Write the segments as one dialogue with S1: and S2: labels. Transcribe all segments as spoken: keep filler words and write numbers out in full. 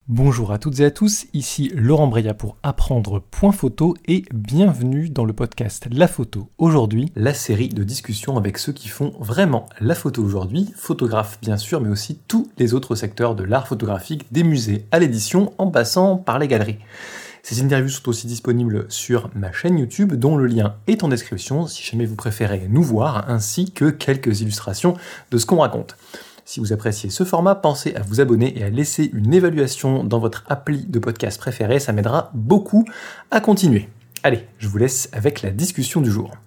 S1: Bonjour à toutes et à tous, ici Laurent Breillat pour apprendre point photo et bienvenue dans le podcast La Photo Aujourd'hui, la série de discussions avec ceux qui font vraiment la photo aujourd'hui, photographes bien sûr, mais aussi tous les autres secteurs de l'art photographique, des musées à l'édition, en passant par les galeries. Ces interviews sont aussi disponibles sur ma chaîne YouTube, dont le lien est en description si jamais vous préférez nous voir, ainsi que quelques illustrations de ce qu'on raconte. Si vous appréciez ce format, pensez à vous abonner et à laisser une évaluation dans votre appli de podcast préféré, ça m'aidera beaucoup à continuer. Allez, je vous laisse avec la discussion du jour.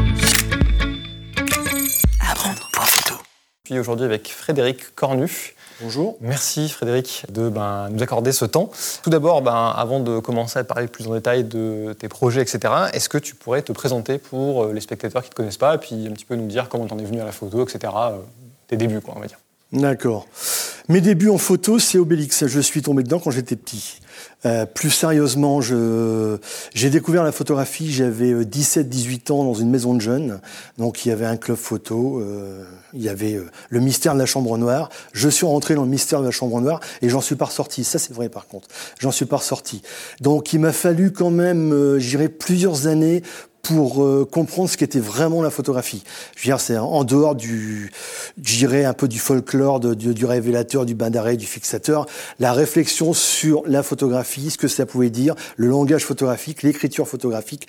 S1: Apprendre point photo. Je suis aujourd'hui avec Frédéric Cornu.
S2: Bonjour.
S1: Merci Frédéric de ben, nous accorder ce temps. Tout d'abord, ben, avant de commencer à parler plus en détail de tes projets, et cetera, est-ce que tu pourrais te présenter pour les spectateurs qui ne te connaissent pas, et puis un petit peu nous dire comment tu en es venu à la photo, et cetera, euh, tes débuts, quoi, on va dire.
S2: D'accord. Mes débuts en photo, c'est Obélix. Je suis tombé dedans quand j'étais petit. Euh, plus sérieusement, je, j'ai découvert la photographie, j'avais dix-sept dix-huit ans dans une maison de jeunes. Donc il y avait un club photo, euh, il y avait euh, le mystère de la chambre noire. Je suis rentré dans le mystère de la chambre noire et j'en suis pas ressorti. Ça c'est vrai par contre, j'en suis pas ressorti. Donc il m'a fallu quand même, euh, j'irais plusieurs années pour euh, comprendre ce qu'était vraiment la photographie. Je veux dire, c'est en dehors du, j'irais un peu du folklore, de, du, du révélateur, du bain d'arrêt, du fixateur, la réflexion sur la photographie, ce que ça pouvait dire, le langage photographique, l'écriture photographique.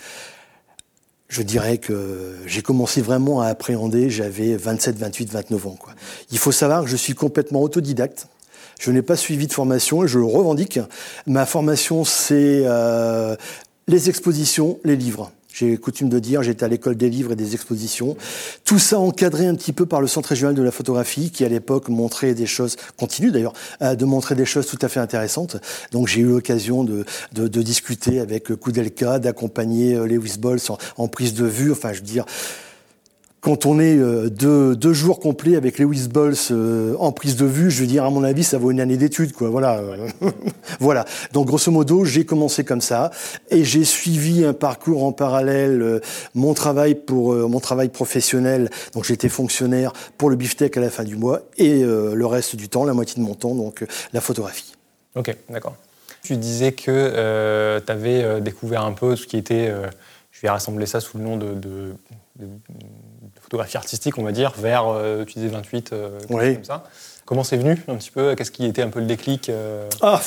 S2: Je dirais que j'ai commencé vraiment à appréhender, j'avais vingt-sept, vingt-huit, vingt-neuf ans, quoi. Il faut savoir que je suis complètement autodidacte. Je n'ai pas suivi de formation et je le revendique. Ma formation, c'est euh, les expositions, les livres. J'ai coutume de dire, j'étais à l'école des livres et des expositions. Tout ça encadré un petit peu par le Centre régional de la photographie, qui à l'époque montrait des choses, continue d'ailleurs, de montrer des choses tout à fait intéressantes. Donc j'ai eu l'occasion de, de, de discuter avec Koudelka, d'accompagner Lewis Bolls en, en prise de vue. Enfin, je veux dire, quand on est euh, deux, deux jours complets avec Lewis Bolls euh, en prise de vue, je veux dire, à mon avis, ça vaut une année d'études, quoi. Voilà. Voilà. Donc, grosso modo, j'ai commencé comme ça et j'ai suivi un parcours en parallèle, euh, mon travail pour euh, mon travail professionnel. Donc, j'étais fonctionnaire pour le Biftec à la fin du mois et euh, le reste du temps, la moitié de mon temps, donc euh, la photographie.
S1: Ok, d'accord. Tu disais que euh, tu avais euh, découvert un peu ce qui était, euh, je vais rassembler ça sous le nom de, de, de, de photographie artistique, on va dire, vers, euh, tu disais vingt-huit, euh,
S2: oui.
S1: Comme ça. Comment c'est venu un petit peu? Qu'est-ce qui était un peu le déclic euh...
S2: Ah,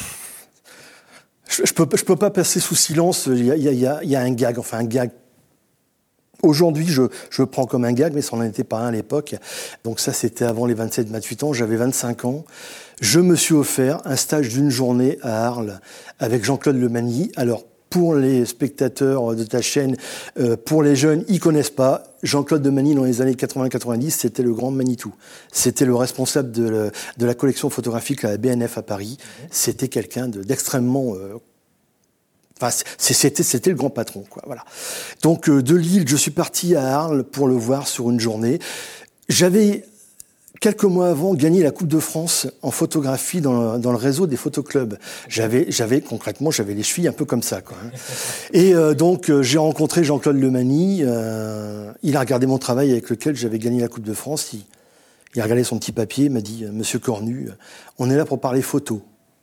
S2: je, je peux, je peux pas passer sous silence. Il y a, il y a, il y a un gag, enfin un gag. Aujourd'hui, je, je le prends comme un gag, mais ça n'en était pas un à l'époque. Donc ça, c'était avant les vingt-sept vingt-huit ans. J'avais vingt-cinq ans. Je me suis offert un stage d'une journée à Arles avec Jean-Claude Lemagny. Alors, pour les spectateurs de ta chaîne, euh, pour les jeunes, ils connaissent pas. Jean-Claude Lemagny, dans les années quatre-vingts quatre-vingt-dix, c'était le grand Manitou. C'était le responsable de, le, de la collection photographique à la B N F à Paris. C'était quelqu'un de, d'extrêmement... Euh, Enfin, c'était, c'était le grand patron, quoi. Voilà. Donc, euh, de Lille, je suis parti à Arles pour le voir sur une journée. J'avais, quelques mois avant, gagné la Coupe de France en photographie dans, dans le réseau des photoclubs. J'avais, j'avais, concrètement, j'avais les chevilles un peu comme ça, quoi. Et euh, donc, euh, j'ai rencontré Jean-Claude Lemagny. Euh, il a regardé mon travail avec lequel j'avais gagné la Coupe de France. Il, il a regardé son petit papier, il m'a dit « Monsieur Cornu, on est là pour parler photo ».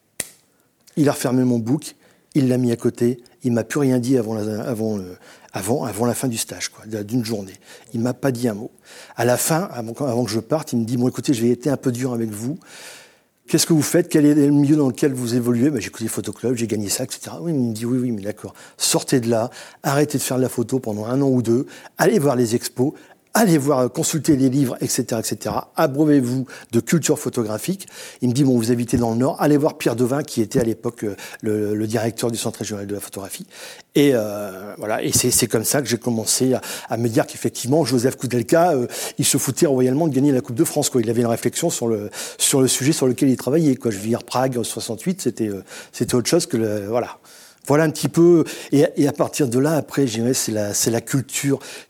S2: Il a refermé mon book. Il l'a mis à côté. Il m'a plus rien dit avant la, avant, le, avant, avant la fin du stage, quoi, d'une journée. Il m'a pas dit un mot. À la fin, avant, avant que je parte, il me dit « Bon, écoutez, je vais être un peu dur avec vous. Qu'est-ce que vous faites? Quel est le milieu dans lequel vous évoluez ?» Ben, j'ai écouté le photoclub, j'ai gagné ça, et cetera. Oui, il me dit « Oui, oui, mais d'accord. Sortez de là. Arrêtez de faire de la photo pendant un an ou deux. Allez voir les expos. » Allez voir, consulter les livres, et cetera, et cetera. Abreuvez-vous de culture photographique. Il me dit, bon, vous habitez dans le Nord, allez voir Pierre Devin, qui était à l'époque le, le directeur du Centre régional de la photographie. Et euh, voilà, et c'est, c'est comme ça que j'ai commencé à, à me dire qu'effectivement, Joseph Koudelka, euh, il se foutait royalement de gagner la Coupe de France, quoi. Il avait une réflexion sur le sur le sujet sur lequel il travaillait, quoi. Je veux dire, Prague en soixante-huit, c'était euh, c'était autre chose que le, voilà. Voilà un petit peu, et, et à partir de là, après, je dirais, c'est la, c'est la culture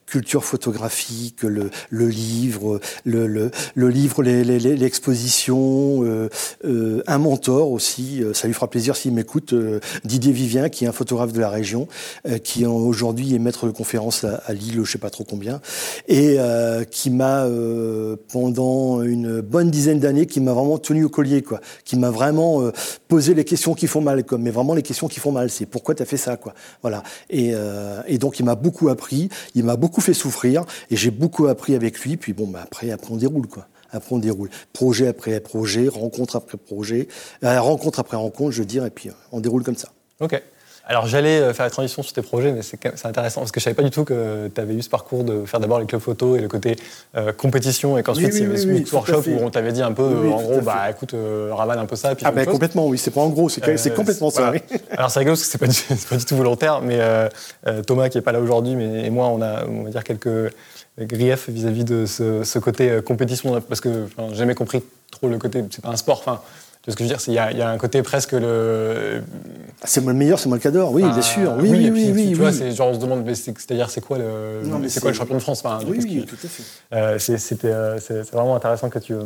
S2: culture photographique, le, le livre, le, le, le livre, les, les, l'exposition, euh, euh, un mentor aussi. Ça lui fera plaisir s'il m'écoute. Euh, Didier Vivien, qui est un photographe de la région, euh, qui aujourd'hui est maître de conférence à, à Lille, je sais pas trop combien, et euh, qui m'a euh, pendant une bonne dizaine d'années, qui m'a vraiment tenu au collier, quoi, qui m'a vraiment euh, posé les questions qui font mal, quoi, mais vraiment les questions qui font mal. C'est pourquoi t'as fait ça, quoi. Voilà. Et, euh, et donc il m'a beaucoup appris, il m'a beaucoup fait souffrir, et j'ai beaucoup appris avec lui. Puis bon, bah après, après on déroule, quoi. Après on déroule, projet après projet, rencontre après projet, euh, rencontre après rencontre, je veux dire, et puis euh, on déroule comme ça.
S1: Ok. Alors j'allais faire la transition sur tes projets, mais c'est, c'est intéressant parce que je savais pas du tout que tu avais eu ce parcours de faire d'abord les clubs photo et le côté euh, compétition, et qu'ensuite oui, oui, il y avait ce oui, oui, workshop où on t'avait dit un peu, oui, oui, en gros, bah écoute, euh, ravale un peu ça. Puis
S2: ah ben bah, complètement, oui, c'est pas en gros, c'est, euh, c'est complètement
S1: voilà.
S2: ça. Oui.
S1: Alors c'est rigolo parce que c'est pas, du, c'est pas du tout volontaire, mais euh, euh, Thomas qui est pas là aujourd'hui, mais et moi on a, on va dire quelques griefs vis-à-vis de ce, ce côté euh, compétition, parce que j'ai jamais compris trop le côté, c'est pas un sport, enfin. Tu vois ce que je veux dire, il y a, y a un côté presque le.
S2: C'est moi le meilleur, c'est moi le cadre, oui, ah, bien sûr. Oui, oui, oui, oui.
S1: Tu,
S2: oui,
S1: tu vois,
S2: oui.
S1: c'est genre on se demande, mais c'est, c'est-à-dire c'est quoi le, non, mais c'est, c'est quoi le champion de France, enfin,
S2: oui, oui,
S1: que,
S2: tout à fait.
S1: Euh, c'est, c'était, euh, c'est, c'est vraiment intéressant que tu,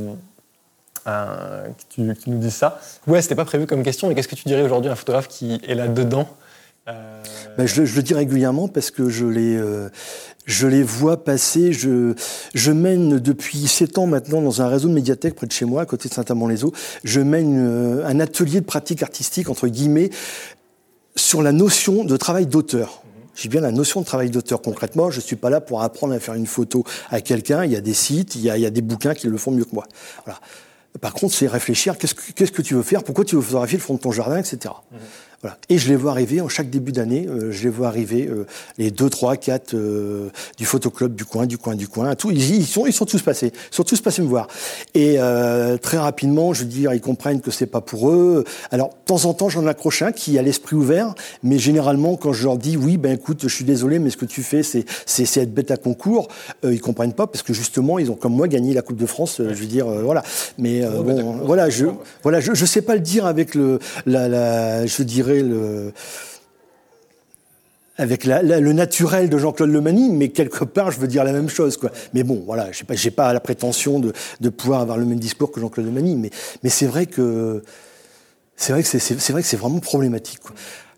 S1: euh, que tu, que tu nous dises ça. Ouais, c'était pas prévu comme question, mais qu'est-ce que tu dirais aujourd'hui à un photographe qui est là dedans? Euh...
S2: Ben, je, je le dis régulièrement parce que je les, euh, je les vois passer. Je, je mène depuis sept ans maintenant dans un réseau de médiathèques près de chez moi, à côté de Saint-Amand-les-Eaux. Je mène euh, un atelier de pratique artistique, entre guillemets, sur la notion de travail d'auteur. J'ai bien la notion de travail d'auteur. Concrètement, je suis pas là pour apprendre à faire une photo à quelqu'un. Il y a des sites, il y a, il y a des bouquins qui le font mieux que moi. Voilà. Par contre, c'est réfléchir. Qu'est-ce que, qu'est-ce que tu veux faire? Pourquoi tu veux photographier le fond de ton jardin, et cetera. Mmh. Voilà. Et je les vois arriver en chaque début d'année. Euh, je les vois arriver euh, les deux, trois, quatre euh, du photoclub du coin, du coin, du coin. Tout, ils, ils sont, ils sont tous passés. Ils sont tous passés me voir. Et euh, très rapidement, je veux dire, ils comprennent que c'est pas pour eux. Alors, de temps en temps, j'en accroche un qui a l'esprit ouvert, mais généralement, quand je leur dis oui, ben écoute, je suis désolé, mais ce que tu fais, c'est, c'est, c'est être bête à concours. Euh, ils comprennent pas parce que justement, ils ont comme moi gagné la Coupe de France. Euh, je veux dire, euh, voilà. Mais euh, bon, voilà, je, voilà, je, je sais pas le dire avec le, la, la, je dirais le, avec la, la, le naturel de Jean-Claude Lemanie, mais quelque part, je veux dire la même chose, quoi. Mais bon, voilà, j'ai pas, j'ai pas la prétention de, de pouvoir avoir le même discours que Jean-Claude Lemanie, mais, mais c'est vrai que, c'est vrai que c'est, c'est, c'est vrai que c'est vraiment problématique, quoi.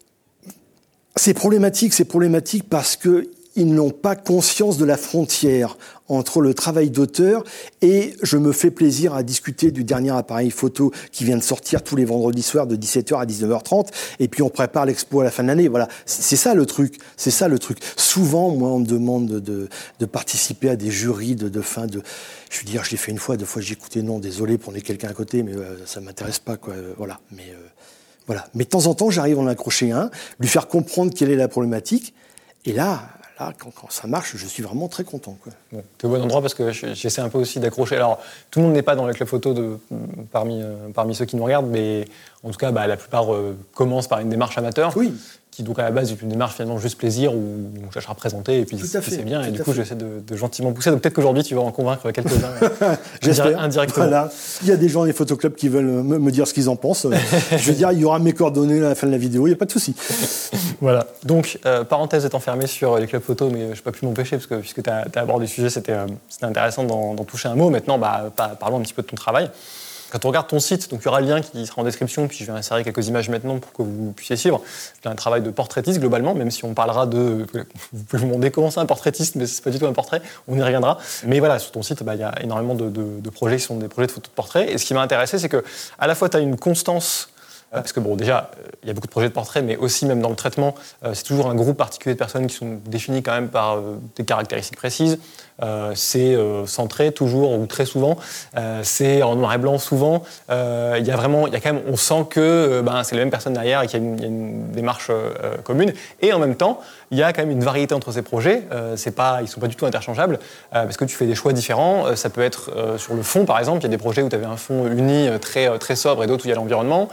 S2: C'est problématique, c'est problématique parce que ils n'ont pas conscience de la frontière entre le travail d'auteur et je me fais plaisir à discuter du dernier appareil photo qui vient de sortir tous les vendredis soirs de dix-sept heures à dix-neuf heures trente et puis on prépare l'expo à la fin de l'année. Voilà, c'est ça le truc, c'est ça le truc. Souvent, moi, on me demande de, de, de participer à des jurys de, de fin de... Je veux dire, je l'ai fait une fois, deux fois j'ai écouté, non, désolé, prenez quelqu'un à côté, mais euh, ça m'intéresse pas, quoi. Euh, voilà, mais... Euh, voilà. Mais de temps en temps, j'arrive à en accrocher un, lui faire comprendre quelle est la problématique et là... Là, quand, quand ça marche, je suis vraiment très content, quoi.
S1: Bon, t'es au bon endroit parce que j'essaie un peu aussi d'accrocher. Alors, tout le monde n'est pas dans les clubs photo de, parmi, euh, parmi ceux qui nous regardent, mais en tout cas, bah, la plupart euh, commencent par une démarche amateur.
S2: Oui.
S1: Qui donc à la base est une démarche finalement juste plaisir où on cherche à représenter et puis c'est, c'est bien et du coup fait. J'essaie de, de gentiment pousser, donc peut-être qu'aujourd'hui tu vas en convaincre quelques-uns
S2: j'espère
S1: indirectement.
S2: Voilà. Il y a des gens des photoclubs qui veulent me, me dire ce qu'ils en pensent. Je veux dire, il y aura mes coordonnées à la fin de la vidéo, il n'y a pas de souci.
S1: Voilà, donc euh, parenthèse étant fermée sur les clubs photo, mais je ne peux pas plus m'empêcher parce que puisque tu as abordé le sujet, c'était, euh, c'était intéressant d'en, d'en toucher un mot. Maintenant, bah, parlons un petit peu de ton travail. Quand on regarde ton site, donc il y aura le lien qui sera en description, puis je vais insérer quelques images maintenant pour que vous puissiez suivre. C'est un travail de portraitiste globalement, même si on parlera de... Vous pouvez vous demander comment c'est un portraitiste, mais c'est pas du tout un portrait, on y reviendra. Mais voilà, sur ton site, bah, il y a énormément de, de, de projets qui sont des projets de photos de portrait. Et ce qui m'a intéressé, c'est que à la fois tu as une constance, parce que bon, déjà, il y a beaucoup de projets de portrait, mais aussi même dans le traitement, euh, c'est toujours un groupe particulier de personnes qui sont définies quand même par euh, des caractéristiques précises. Euh, c'est euh, centré toujours ou très souvent, euh, c'est en noir et blanc souvent. Il euh, y a vraiment, il y a quand même, on sent que euh, ben, c'est les mêmes personnes derrière et qu'il y a une, y a une démarche euh, commune. Et en même temps, il y a quand même une variété entre ces projets. Euh, c'est pas, ils sont pas du tout interchangeables euh, parce que tu fais des choix différents. Euh, ça peut être euh, sur le fond, par exemple. Il y a des projets où tu avais un fond uni très très sobre et d'autres où il y a l'environnement.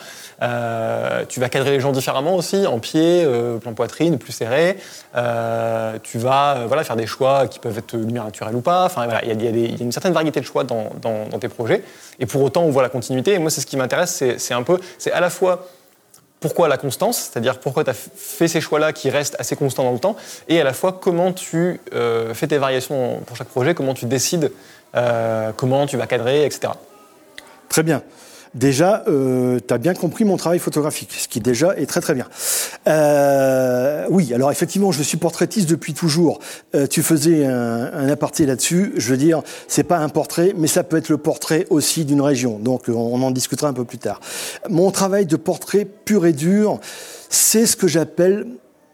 S1: Euh, tu vas cadrer les gens différemment aussi, en pied, euh, plan poitrine, plus serré. Euh, tu vas euh, voilà, faire des choix qui peuvent être lumière naturelle ou pas. Enfin, voilà, il y a, y a des, y a une certaine variété de choix dans, dans, dans tes projets. Et pour autant, on voit la continuité. Et moi, c'est ce qui m'intéresse, c'est, c'est un peu, c'est à la fois
S3: pourquoi la constance, c'est-à-dire pourquoi tu as fait ces choix-là qui restent assez constants dans le temps, et à la fois comment tu euh, fais tes variations pour chaque projet, comment tu décides, euh, comment tu vas cadrer, et cetera.
S2: Très bien. Déjà, euh, tu as bien compris mon travail photographique, ce qui déjà est très très bien. Euh, oui, alors effectivement, je suis portraitiste depuis toujours. Euh, tu faisais un, un aparté là-dessus. Je veux dire, c'est pas un portrait, mais ça peut être le portrait aussi d'une région. Donc, on en discutera un peu plus tard. Mon travail de portrait pur et dur, c'est ce que j'appelle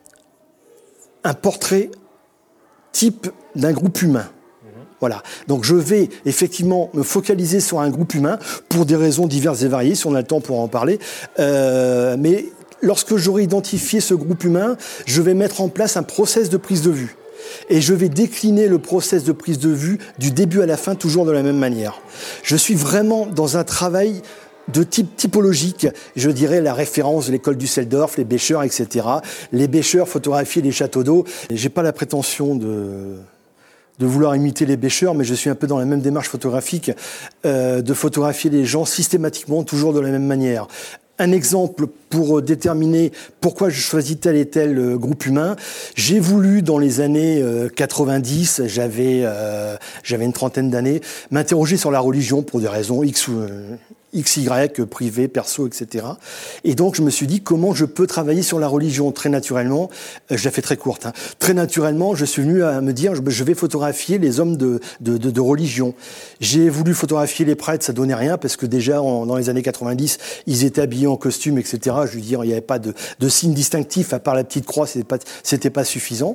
S2: un portrait type d'un groupe humain. Voilà. Donc je vais effectivement me focaliser sur un groupe humain pour des raisons diverses et variées, si on a le temps pour en parler. Euh, mais lorsque j'aurai identifié ce groupe humain, je vais mettre en place un process de prise de vue. Et je vais décliner le process de prise de vue du début à la fin, toujours de la même manière. Je suis vraiment dans un travail de type typologique, je dirais la référence de l'école Düsseldorf, les Bêcheurs, et cetera. Les Bêcheurs photographiaient les châteaux d'eau. J'ai pas la prétention de... de vouloir imiter les Bêcheurs, mais je suis un peu dans la même démarche photographique, euh, de photographier les gens systématiquement, toujours de la même manière. Un exemple pour déterminer pourquoi je choisis tel et tel euh, groupe humain. J'ai voulu, dans les années euh, quatre-vingt-dix, j'avais euh, j'avais une trentaine d'années, m'interroger sur la religion pour des raisons X ou euh, X Y, privé, perso, et cetera. Et donc, je me suis dit, comment je peux travailler sur la religion? Très naturellement, euh, je la fais très courte, hein. Très naturellement, je suis venu à me dire, je, je vais photographier les hommes de, de, de, de religion. J'ai voulu photographier les prêtres, ça donnait rien, parce que déjà, en, dans les années quatre-vingt-dix, ils étaient habillés en costume, et cetera. Je veux dire, il n'y avait pas de, de signe distinctif, à part la petite croix, c'était pas, c'était pas suffisant.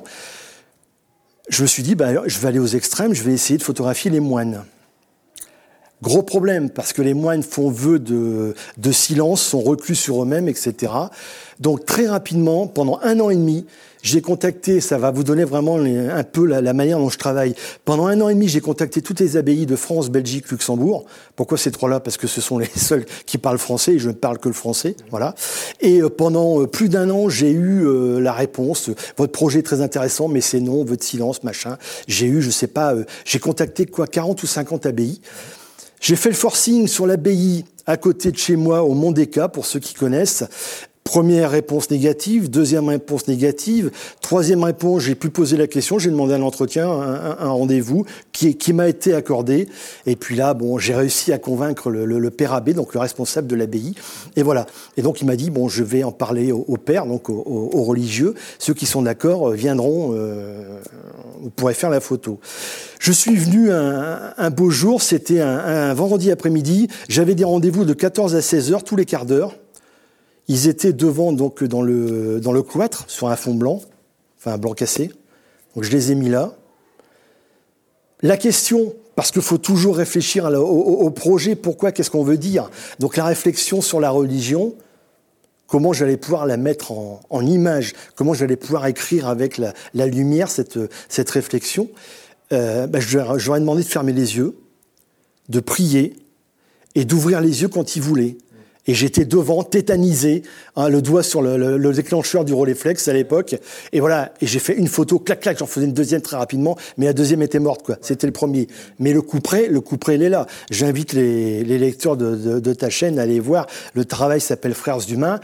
S2: Je me suis dit, bah, je vais aller aux extrêmes, je vais essayer de photographier les moines. Gros problème, parce que les moines font vœu de, de silence, sont reclus sur eux-mêmes, et cetera. Donc très rapidement, pendant un an et demi, j'ai contacté, ça va vous donner vraiment les, un peu la, la manière dont je travaille. Pendant un an et demi, j'ai contacté toutes les abbayes de France, Belgique, Luxembourg. Pourquoi ces trois-là? Parce que ce sont les seuls qui parlent français et je ne parle que le français. Voilà. Et euh, pendant euh, plus d'un an, j'ai eu euh, la réponse. Votre projet est très intéressant, mais c'est non, votre silence, machin. J'ai eu, je sais pas, euh, j'ai contacté quoi, quarante ou cinquante abbayes. J'ai fait le forcing sur l'abbaye à côté de chez moi, au Mont des Cas, pour ceux qui connaissent. Première réponse négative, deuxième réponse négative, troisième réponse, j'ai pu poser la question, j'ai demandé un entretien, un, un rendez-vous qui, qui m'a été accordé. Et puis là, bon, j'ai réussi à convaincre le, le, le père abbé, donc le responsable de l'abbaye. Et voilà. Et donc il m'a dit, bon, je vais en parler au, au père, donc aux, aux religieux. Ceux qui sont d'accord viendront, euh, vous pourrez faire la photo. Je suis venu un, un beau jour, c'était un, un vendredi après-midi. J'avais des rendez-vous de quatorze à seize heures tous les quarts d'heure. Ils étaient devant, donc, dans le, dans le cloître, sur un fond blanc, enfin un blanc cassé. Donc je les ai mis là. La question, parce qu'il faut toujours réfléchir au, au, au projet, pourquoi, qu'est-ce qu'on veut dire. Donc la réflexion sur la religion, comment j'allais pouvoir la mettre en, en image, comment j'allais pouvoir écrire avec la, la lumière cette, cette réflexion. Euh, ben, je, je leur ai demandé de fermer les yeux, de prier et d'ouvrir les yeux quand ils voulaient. Et j'étais devant, tétanisé, hein, le doigt sur le, le, le déclencheur du Rolleiflex à l'époque. Et voilà, et j'ai fait une photo, clac, clac, j'en faisais une deuxième très rapidement, mais la deuxième était morte, quoi. C'était le premier. Mais le coup près, le coup près, il est là. J'invite les, les lecteurs de, de, de ta chaîne à aller voir. Le travail s'appelle Frères Humains.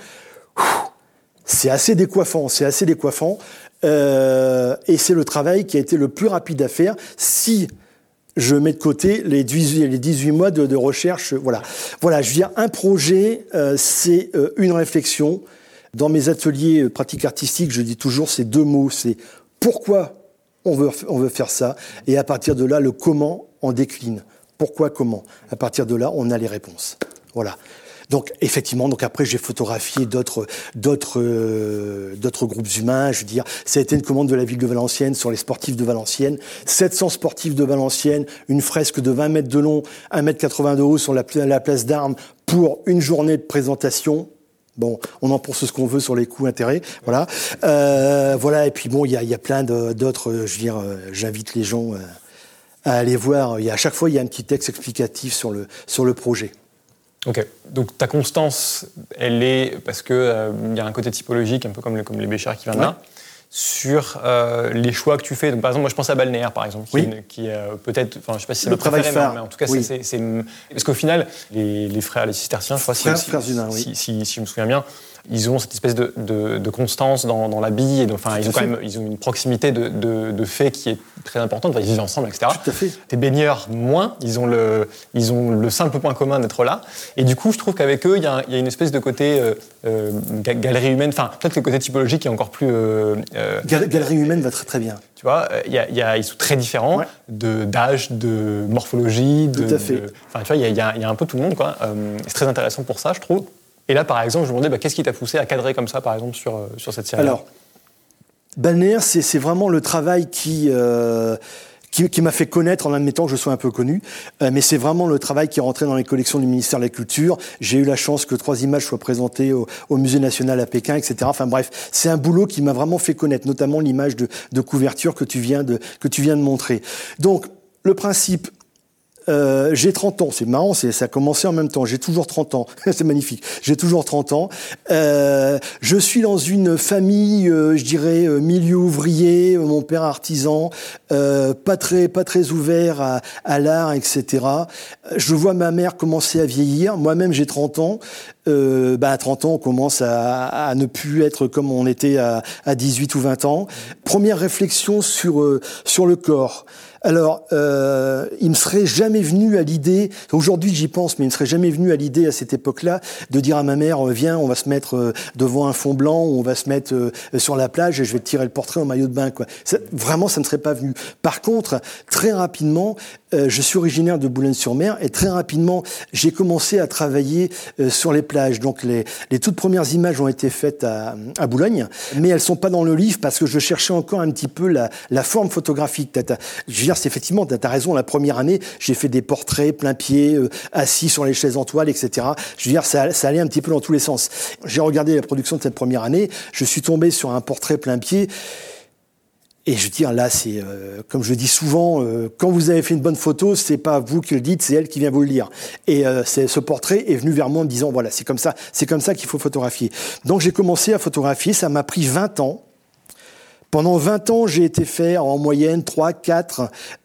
S2: C'est assez décoiffant, c'est assez décoiffant. Euh, et c'est le travail qui a été le plus rapide à faire. Si je mets de côté les dix-huit mois de, de recherche. Voilà. Voilà, je veux dire, un projet, euh, c'est euh, une réflexion. Dans mes ateliers euh, pratiques artistiques, je dis toujours ces deux mots, c'est pourquoi on veut, on veut faire ça, et à partir de là, le comment on décline. Pourquoi, comment. À partir de là, on a les réponses. Voilà. Donc effectivement, donc après j'ai photographié d'autres d'autres euh, d'autres groupes humains. Je veux dire, ça a été une commande de la ville de Valenciennes sur les sportifs de Valenciennes. sept cents sportifs de Valenciennes, une fresque de vingt mètres de long, un mètre quatre-vingts de haut sur la, la place d'Armes pour une journée de présentation. Bon, on en pense ce qu'on veut sur les coûts intérêts, voilà. Euh, voilà, et puis bon, il y a, y a plein de, d'autres. Je veux dire, euh, j'invite les gens euh, à aller voir. Il y a, à chaque fois, il y a un petit texte explicatif sur le sur le projet.
S3: Ok, donc ta constance, elle est parce que euh, y a un côté typologique, un peu comme, le, comme les Bêcheurs qui viennent
S2: ouais.
S3: là. sur euh, les choix que tu fais. Donc, par exemple, moi, je pense à Balnéaire, par exemple, qui,
S2: oui.
S3: est, qui euh, peut-être, enfin, je sais pas si c'est
S2: le
S3: ma préférée, mais, mais en tout cas,
S2: oui.
S3: c'est, c'est, c'est... Parce qu'au final, les, les frères, les cisterciens, je crois,
S2: frères,
S3: si,
S2: frères
S3: si,
S2: Hunin,
S3: si,
S2: oui.
S3: si, si, si je me souviens bien, ils ont cette espèce de, de, de constance dans, dans l'habit. Et donc, enfin, ils ont quand même ils ont une proximité de, de, de fait qui est très importante. Enfin, ils vivent ensemble, et cetera.
S2: Tout à fait.
S3: Tes baigneurs, moins. Ils ont, le, ils ont le simple point commun d'être là. Et du coup, je trouve qu'avec eux, il y a, il y a une espèce de côté euh, euh, galerie humaine. Enfin, peut-être le côté typologique est encore plus... Euh, euh,
S2: Galerie humaine va très très bien.
S3: Tu vois, y a, y a, ils sont très différents ouais. de, d'âge, de morphologie. De,
S2: tout à fait.
S3: Enfin, tu vois, il y, y, y a un peu tout le monde, quoi. Euh, c'est très intéressant pour ça, je trouve. Et là, par exemple, je me demandais, bah, qu'est-ce qui t'a poussé à cadrer comme ça, par exemple, sur, sur cette série?
S2: Alors, Balnéaire, c'est, c'est vraiment le travail qui... Euh, Qui, qui m'a fait connaître en admettant que je sois un peu connu. Euh, mais c'est vraiment le travail qui est rentré dans les collections du ministère de la Culture. J'ai eu la chance que trois images soient présentées au, au Musée national à Pékin, et cetera. Enfin bref, c'est un boulot qui m'a vraiment fait connaître, notamment l'image de, de couverture que tu viens de, que tu viens de montrer. Donc, le principe... Euh, j'ai trente ans, c'est marrant, c'est, ça a commencé en même temps, j'ai toujours trente ans, c'est magnifique, j'ai toujours trente ans. Euh, je suis dans une famille, euh, je dirais, euh, milieu ouvrier, euh, mon père artisan, euh, pas très pas très ouvert à, à l'art, et cetera. Je vois ma mère commencer à vieillir, moi-même j'ai trente ans. Euh, bah à trente ans, on commence à, à ne plus être comme on était à, à dix-huit ou vingt ans. Première réflexion sur euh, sur le corps. Alors, euh, il me serait jamais venu à l'idée, aujourd'hui j'y pense, mais il me serait jamais venu à l'idée à cette époque-là de dire à ma mère, viens, on va se mettre devant un fond blanc, on va se mettre sur la plage et je vais te tirer le portrait en maillot de bain, quoi. Ça, vraiment, ça ne serait pas venu. Par contre, très rapidement, euh, je suis originaire de Boulogne-sur-Mer et très rapidement, j'ai commencé à travailler euh, sur les plages. Donc, les, les toutes premières images ont été faites à, à Boulogne, mais elles sont pas dans le livre parce que je cherchais encore un petit peu la, la forme photographique. T'as, t'as, je veux dire, c'est effectivement, tu as raison, la première année, j'ai fait des portraits plein pied, euh, assis sur les chaises en toile, et cetera. Je veux dire, ça, ça allait un petit peu dans tous les sens. J'ai regardé la production de cette première année, je suis tombé sur un portrait plein pied, et je veux dire, là, c'est, euh, comme je dis souvent, euh, quand vous avez fait une bonne photo, c'est pas vous qui le dites, c'est elle qui vient vous le dire. Et euh, c'est, ce portrait est venu vers moi en me disant, voilà, c'est comme ça, c'est comme ça qu'il faut photographier. Donc j'ai commencé à photographier, ça m'a pris vingt ans. Pendant vingt ans, j'ai été faire en moyenne trois, quatre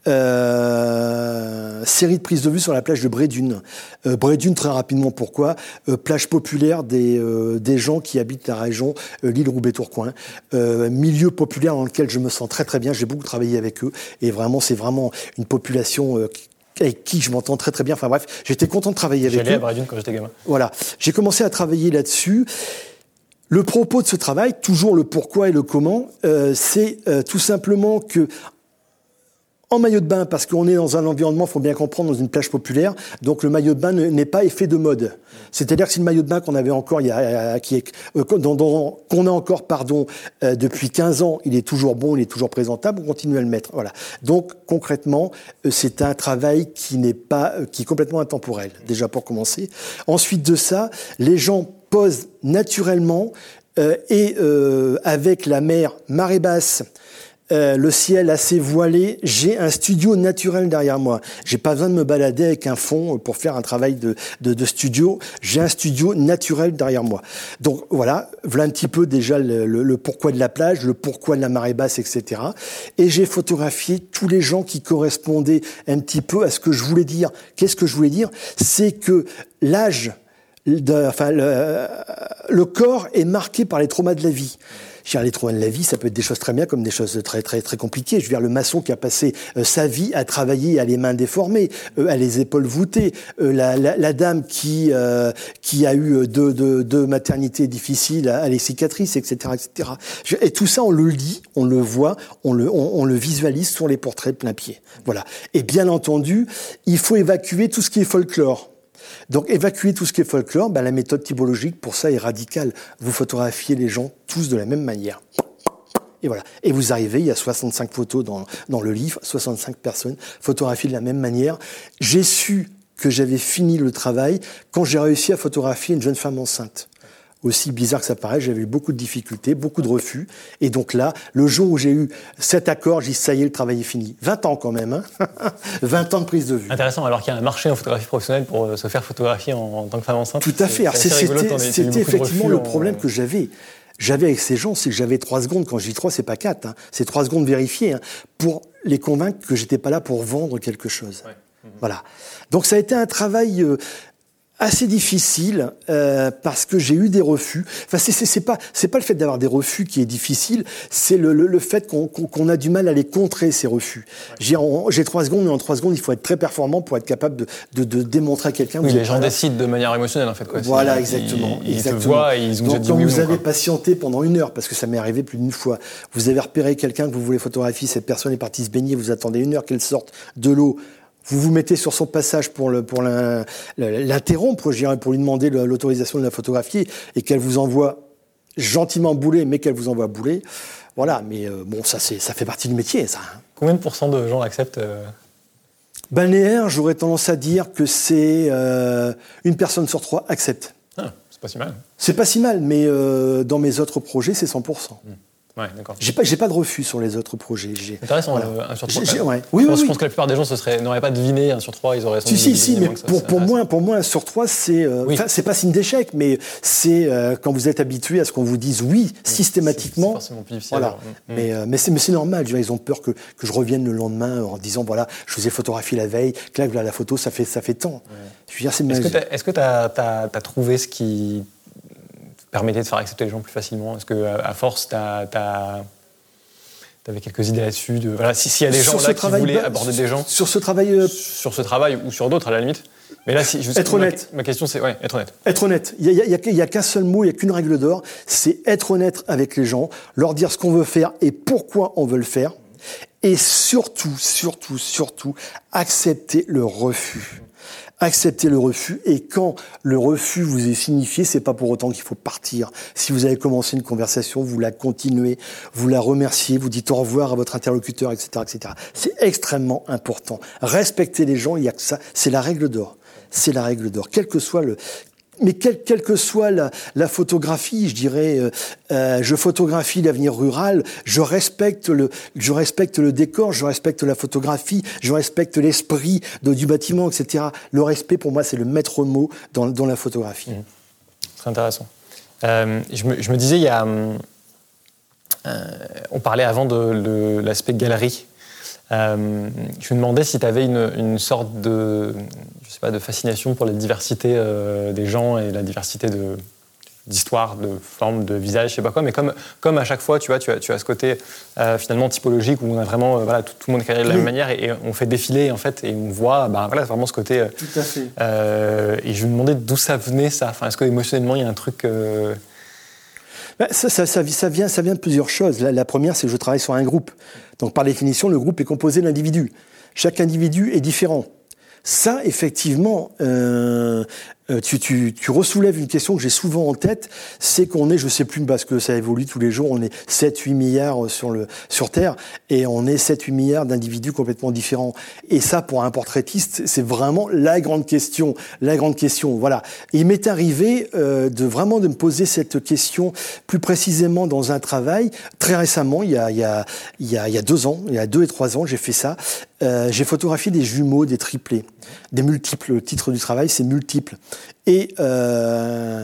S2: euh, séries de prises de vue sur la plage de Bray-Dunes. Euh, Bray-Dunes, très rapidement, pourquoi euh, plage populaire des, euh, des gens qui habitent la région euh, l'île Roubaix-Tourcoing. Euh, milieu populaire dans lequel je me sens très très bien. J'ai beaucoup travaillé avec eux. Et vraiment, c'est vraiment une population... Euh, avec qui je m'entends très très bien. Enfin bref, j'étais content de travailler avec eux.
S3: J'allais à Bray-Dunes quand j'étais gamin.
S2: Voilà. J'ai commencé à travailler là-dessus. Le propos de ce travail, toujours le pourquoi et le comment, euh, c'est euh, tout simplement que en maillot de bain, parce qu'on est dans un environnement, il faut bien comprendre, dans une plage populaire, donc le maillot de bain n'est pas effet de mode. C'est-à-dire que c'est le maillot de bain qu'on avait encore, il y a, qui est, euh, dans, dans, qu'on a encore, pardon, euh, depuis quinze ans, il est toujours bon, il est toujours présentable, on continue à le mettre. Voilà. Donc concrètement, euh, c'est un travail qui n'est pas, euh, qui est complètement intemporel, déjà pour commencer. Ensuite de ça, les gens posent naturellement euh, et euh, avec la mer marée basse, Euh, le ciel assez voilé, j'ai un studio naturel derrière moi. J'ai pas besoin de me balader avec un fond pour faire un travail de, de, de studio. J'ai un studio naturel derrière moi. Donc voilà, voilà un petit peu déjà le, le, le pourquoi de la plage, le pourquoi de la marée basse, et cetera. Et j'ai photographié tous les gens qui correspondaient un petit peu à ce que je voulais dire. Qu'est-ce que je voulais dire ? C'est que l'âge, de, enfin le, le corps est marqué par les traumas de la vie. Je veux dire, les traumas de la vie, ça peut être des choses très bien comme des choses très très très compliquées. Je veux dire, le maçon qui a passé euh, sa vie à travailler à les mains déformées, euh, à les épaules voûtées, euh, la, la, la dame qui euh, qui a eu deux, deux, deux maternités difficiles, à, à les cicatrices, et cetera, et cetera. Et tout ça, on le lit, on le voit, on le on, on le visualise sur les portraits plein pied. Voilà. Et bien entendu, il faut évacuer tout ce qui est folklore. Donc, évacuer tout ce qui est folklore, ben, la méthode typologique, pour ça, est radicale. Vous photographiez les gens tous de la même manière. Et voilà. Et vous arrivez, il y a soixante-cinq photos dans, dans le livre, soixante-cinq personnes photographiées de la même manière. J'ai su que j'avais fini le travail quand j'ai réussi à photographier une jeune femme enceinte. Aussi bizarre que ça paraît, j'avais eu beaucoup de difficultés, beaucoup de refus. Et donc là, le jour où j'ai eu cet accord, j'ai dit, ça y est, le travail est fini. vingt ans quand même, hein. vingt ans de prise de vue.
S3: Intéressant, alors qu'il y a un marché en photographie professionnelle pour se faire photographier en, en tant que femme enceinte.
S2: Tout à fait.
S3: C'est, c'est
S2: c'était,
S3: rigolo,
S2: c'était, c'était effectivement le problème que j'avais. j'avais avec ces gens, c'est que j'avais trois secondes, quand je dis trois, c'est pas quatre, hein, c'est trois secondes vérifiées, hein, pour les convaincre que j'étais pas là pour vendre quelque chose. Ouais. Mmh. Voilà. Donc ça a été un travail euh, assez difficile euh, parce que j'ai eu des refus. Enfin, c'est, c'est, c'est pas c'est pas le fait d'avoir des refus qui est difficile, c'est le, le, le fait qu'on, qu'on, qu'on a du mal à les contrer, ces refus. Ouais. J'ai, en, j'ai trois secondes, mais en trois secondes, il faut être très performant pour être capable de, de, de démontrer à quelqu'un.
S3: Oui, les gens décident de manière émotionnelle en fait. Quoi.
S2: Voilà,
S3: c'est,
S2: exactement.
S3: Ils,
S2: exactement.
S3: ils te voient et ils ont
S2: Donc,
S3: déjà dit
S2: quand
S3: oui
S2: vous
S3: non,
S2: avez
S3: quoi.
S2: patienté pendant une heure, parce que ça m'est arrivé plus d'une fois, vous avez repéré quelqu'un que vous voulez photographier, cette personne est partie se baigner, vous attendez une heure qu'elle sorte de l'eau. Vous vous mettez sur son passage pour, le, pour la, l'interrompre, je dirais, pour lui demander l'autorisation de la photographier, et qu'elle vous envoie gentiment bouler, mais qu'elle vous envoie bouler. Voilà, mais euh, bon, ça, c'est, ça fait partie du métier, ça.
S3: Combien de pourcents de gens acceptent euh...
S2: Balnéaire, j'aurais tendance à dire que c'est euh, une personne sur trois accepte.
S3: Ah, c'est pas si mal.
S2: C'est pas si mal, mais euh, dans mes autres projets, c'est cent pour cent. Mmh.
S3: Ouais, d'accord.
S2: J'ai pas, j'ai pas de refus sur les autres projets. J'ai,
S3: Intéressant,
S2: voilà.
S3: le un sur trois.
S2: J'ai, ouais.
S3: Oui,
S2: je,
S3: oui,
S2: pense,
S3: oui.
S2: je
S3: pense que la plupart des gens ce serait, n'auraient pas deviné un sur trois, ils auraient sans
S2: Si, si, si, mais
S3: ça,
S2: pour,
S3: ça
S2: pour, moi, pour moi, un sur trois, c'est. Euh,
S3: oui.
S2: c'est pas signe d'échec, mais c'est euh, quand vous êtes habitué à ce qu'on vous dise oui, systématiquement.
S3: C'est, c'est forcément plus difficile.
S2: Voilà. Mmh. Mais, euh, mais, c'est, mais c'est normal, tu vois, ils ont peur que, que je revienne le lendemain en disant voilà, je vous ai photographié la veille, que là, voilà, la photo, ça fait, ça fait tant. Ouais. Je veux dire, c'est
S3: est-ce que, est-ce que tu as trouvé ce qui permettait de faire accepter les gens plus facilement ? Est-ce qu'à force, tu as. Tu avais quelques idées là-dessus de, voilà, s'il si y a des gens là qui voulaient bah, aborder des gens
S2: sur ce travail euh...
S3: sur ce travail ou sur d'autres à la limite. Mais là, si,
S2: être honnête.
S3: Ma, ma question, c'est ouais, être honnête.
S2: Être honnête. Il y a, il y a, il y a qu'un seul mot, il y a qu'une règle d'or, c'est être honnête avec les gens, leur dire ce qu'on veut faire et pourquoi on veut le faire, et surtout, surtout, surtout, accepter le refus. Accepter le refus, et quand le refus vous est signifié, c'est pas pour autant qu'il faut partir. Si vous avez commencé une conversation, vous la continuez, vous la remerciez, vous dites au revoir à votre interlocuteur, et cetera, et cetera. C'est extrêmement important. Respecter les gens, il y a que ça. C'est la règle d'or. C'est la règle d'or. Quel que soit le, mais quelle, quelle que soit la, la photographie, je dirais, euh, euh, je photographie l'avenir rural, je respecte le, je respecte le décor, je respecte la photographie, je respecte l'esprit de, du bâtiment, et cetera. Le respect, pour moi, c'est le maître mot dans, dans la photographie.
S3: Mmh. Très intéressant. Euh, je, me, je me disais, il y a, euh, on parlait avant de, de l'aspect galerie. Euh, je me demandais si tu avais une, une sorte de, je sais pas, de fascination pour la diversité euh, des gens et la diversité de, d'histoires, de formes, de visages, je sais pas quoi, mais comme, comme à chaque fois, tu vois, tu as, tu as ce côté euh, finalement typologique où on a vraiment, euh, voilà, tout, tout le monde est carré de la oui. même manière et, et on fait défiler en fait et on voit, ben voilà, vraiment ce côté. Euh,
S2: tout à fait.
S3: Euh, et je me demandais d'où ça venait ça. Enfin, est-ce que émotionnellement il y a un truc. Euh...
S2: Ben, ça, ça, ça, ça, vient, ça vient de plusieurs choses. La, la première, c'est que je travaille sur un groupe. Donc, par définition, le groupe est composé d'individus. Chaque individu est différent. Ça, effectivement, euh, tu, tu, tu ressoulèves une question que j'ai souvent en tête, c'est qu'on est, je sais plus parce que ça évolue tous les jours, on est sept huit milliards sur, le, sur Terre, et on est sept huit milliards d'individus complètement différents. Et ça, pour un portraitiste, c'est vraiment la grande question, la grande question, voilà. Et il m'est arrivé euh, de vraiment de me poser cette question plus précisément dans un travail. Très récemment, il y a, il y a, il y a, il y a deux ans, il y a deux et trois ans, j'ai fait ça. Euh, j'ai photographié des jumeaux, des triplés, des multiples. Le titre du travail, c'est multiples. Et, euh,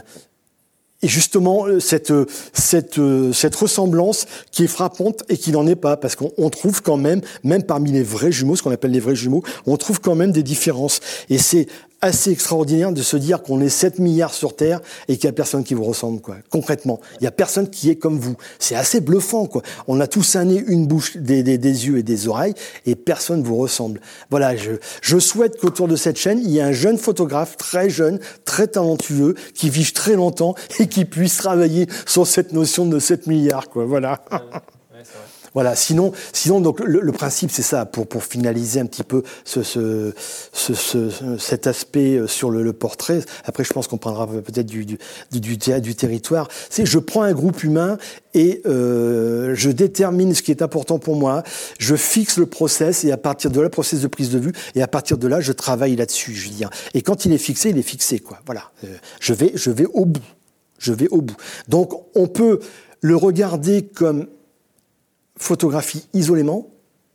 S2: et justement, cette, cette, cette ressemblance qui est frappante et qui n'en est pas, parce qu'on on trouve quand même, même parmi les vrais jumeaux, ce qu'on appelle les vrais jumeaux, on trouve quand même des différences. Et c'est assez extraordinaire de se dire qu'on est sept milliards sur Terre et qu'il n'y a personne qui vous ressemble, quoi. Concrètement, il n'y a personne qui est comme vous. C'est assez bluffant, quoi. On a tous un nez, une bouche, des, des, des yeux et des oreilles, et personne vous ressemble. Voilà, je, je souhaite qu'autour de cette chaîne, il y ait un jeune photographe, très jeune, très talentueux, qui vive très longtemps et qui puisse travailler sur cette notion de sept milliards, quoi. Voilà.
S3: Ouais, c'est vrai.
S2: Voilà. Sinon, sinon donc le, le principe c'est ça. Pour pour finaliser un petit peu ce, ce, ce, ce cet aspect sur le, le portrait. Après, je pense qu'on prendra peut-être du du du, du territoire. C'est je prends un groupe humain et euh, je détermine ce qui est important pour moi. Je fixe le process et à partir de là, le process de prise de vue et à partir de là, je travaille là-dessus. Je veux dire. Et quand il est fixé, il est fixé, quoi. Voilà. Euh, je vais je vais au bout. Je vais au bout. Donc, on peut le regarder comme photographie isolément,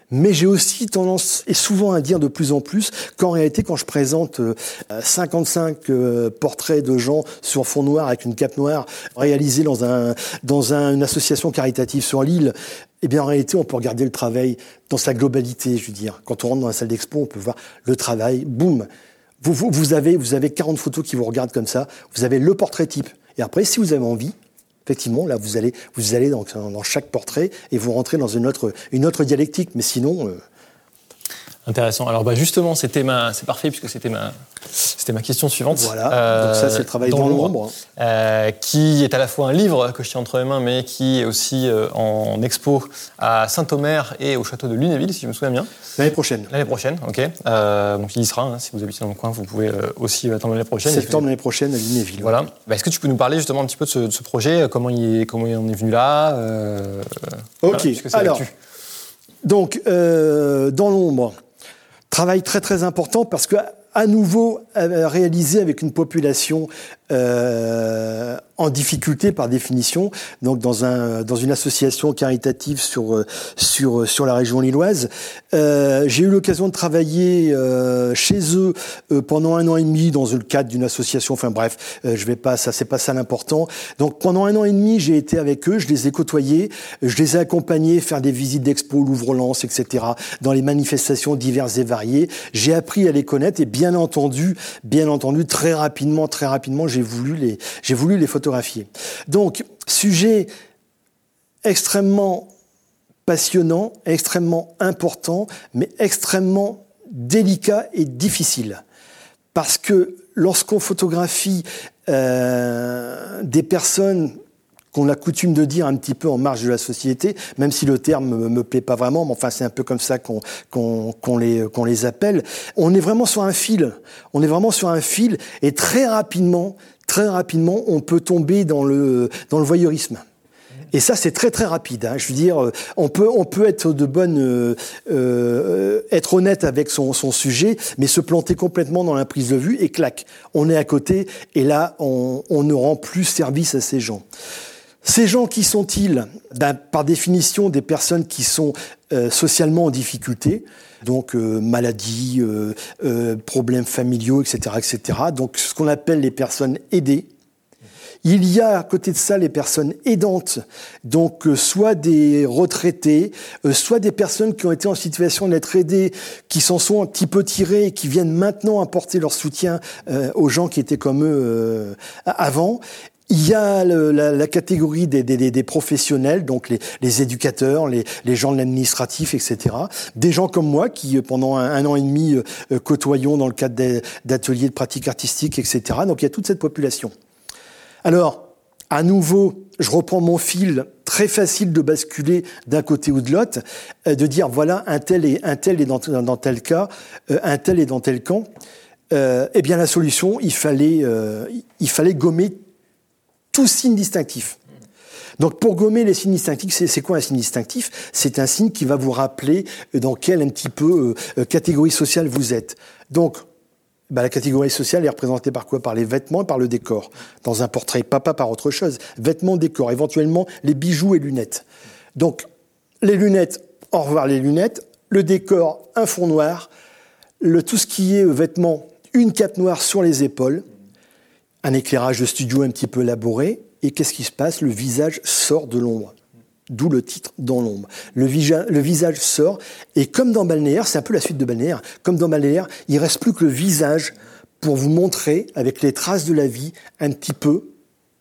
S2: Mais j'ai aussi tendance, et souvent à dire de plus en plus, qu'en réalité, quand je présente euh, cinquante-cinq euh, portraits de gens sur fond noir avec une cape noire réalisés dans, un, dans un, une association caritative sur l'île, eh bien en réalité, on peut regarder le travail dans sa globalité, je veux dire. Quand on rentre dans la salle d'expo, on peut voir le travail, boum. Vous, vous, vous, avez, vous avez quarante photos qui vous regardent comme ça, vous avez le portrait type. Et après, si vous avez envie, effectivement, là, vous allez, vous allez dans, dans chaque portrait et vous rentrez dans une autre, une autre dialectique. Mais sinon... Euh...
S3: Intéressant. Alors, bah, justement, c'était ma... c'est parfait puisque c'était ma... c'était ma question suivante.
S2: Voilà.
S3: Euh,
S2: Donc ça, c'est le travail dans, dans l'ombre.
S3: Euh, qui est à la fois un livre que je tiens entre mes mains, mais qui est aussi euh, en expo à Saint-Omer et au château de Lunéville, si je me souviens bien.
S2: L'année prochaine.
S3: L'année prochaine, ok. Euh, donc il y sera. Hein, si vous habitez dans le coin, vous pouvez euh, aussi attendre l'année prochaine.
S2: Septembre l'année prochaine à Lunéville.
S3: Voilà. Bah, est-ce que tu peux nous parler justement un petit peu de ce, de ce projet, comment il, est, comment il en est venu là euh,
S2: Ok.
S3: Voilà,
S2: alors, donc euh, dans l'ombre. Travail très très important parce que à nouveau réalisé avec une population euh, en difficulté par définition, donc dans un dans une association caritative sur sur sur la région lilloise. Euh, j'ai eu l'occasion de travailler euh, chez eux euh, pendant un an et demi dans le cadre d'une association. Enfin bref, euh, je vais pas ça c'est pas ça l'important. Donc pendant un an et demi, j'ai été avec eux, je les ai côtoyés, je les ai accompagnés faire des visites d'expo, Louvre-Lens, et cetera. Dans les manifestations diverses et variées. J'ai appris à les connaître et bien entendu, bien entendu, très rapidement, très rapidement, j'ai voulu les j'ai voulu les photographier. Donc, sujet extrêmement passionnant, extrêmement important, mais extrêmement délicat et difficile. Parce que lorsqu'on photographie euh, des personnes qu'on a coutume de dire un petit peu en marge de la société, même si le terme me, me plaît pas vraiment, mais enfin c'est un peu comme ça qu'on, qu'on, qu'on, les, qu'on les appelle, on est vraiment sur un fil. On est vraiment sur un fil et très rapidement, très rapidement, on peut tomber dans le, dans le voyeurisme. Et ça, c'est très très rapide. Hein. Je veux dire, on peut on peut être de bonne, euh, euh, être honnête avec son son sujet, mais se planter complètement dans la prise de vue et clac, on est à côté. Et là, on on ne rend plus service à ces gens. Ces gens, qui sont-ils ? Ben, par définition, des personnes qui sont euh, socialement en difficulté, donc euh, maladies, euh, euh, problèmes familiaux, et cetera, et cetera. Donc, ce qu'on appelle les personnes aidées. Il y a à côté de ça les personnes aidantes, donc euh, soit des retraités, euh, soit des personnes qui ont été en situation d'être aidées, qui s'en sont un petit peu tirées et qui viennent maintenant apporter leur soutien euh, aux gens qui étaient comme eux euh, avant. Il y a le, la, la catégorie des, des, des professionnels, donc les, les éducateurs, les, les gens de l'administratif, et cetera. Des gens comme moi qui, pendant un, un an et demi, euh, côtoyons dans le cadre des, d'ateliers de pratique artistique, et cetera. Donc il y a toute cette population. Alors, à nouveau, je reprends mon fil, très facile de basculer d'un côté ou de l'autre, euh, de dire voilà, un tel est, un tel est dans, dans tel cas, euh, un tel est dans tel camp. Euh, eh bien, la solution, il fallait, euh, il fallait gommer tout signe distinctif. Donc, pour gommer les signes distinctifs, c'est, c'est quoi un signe distinctif ? C'est un signe qui va vous rappeler dans quelle un petit peu euh, catégorie sociale vous êtes. Donc, bah, la catégorie sociale est représentée par quoi ? Par les vêtements et par le décor. Dans un portrait, pas, pas par autre chose. Vêtements, décor, éventuellement les bijoux et lunettes. Donc, les lunettes, au revoir les lunettes. Le décor, un fond noir. Le, tout ce qui est vêtements, une cape noire sur les épaules. Un éclairage de studio un petit peu élaboré. Et qu'est-ce qui se passe ? Le visage sort de l'ombre. D'où le titre « Dans l'ombre ». Le, visa- le visage sort, et comme dans Balnéaire, c'est un peu la suite de Balnéaire, comme dans Balnéaire, il ne reste plus que le visage pour vous montrer, avec les traces de la vie, un petit peu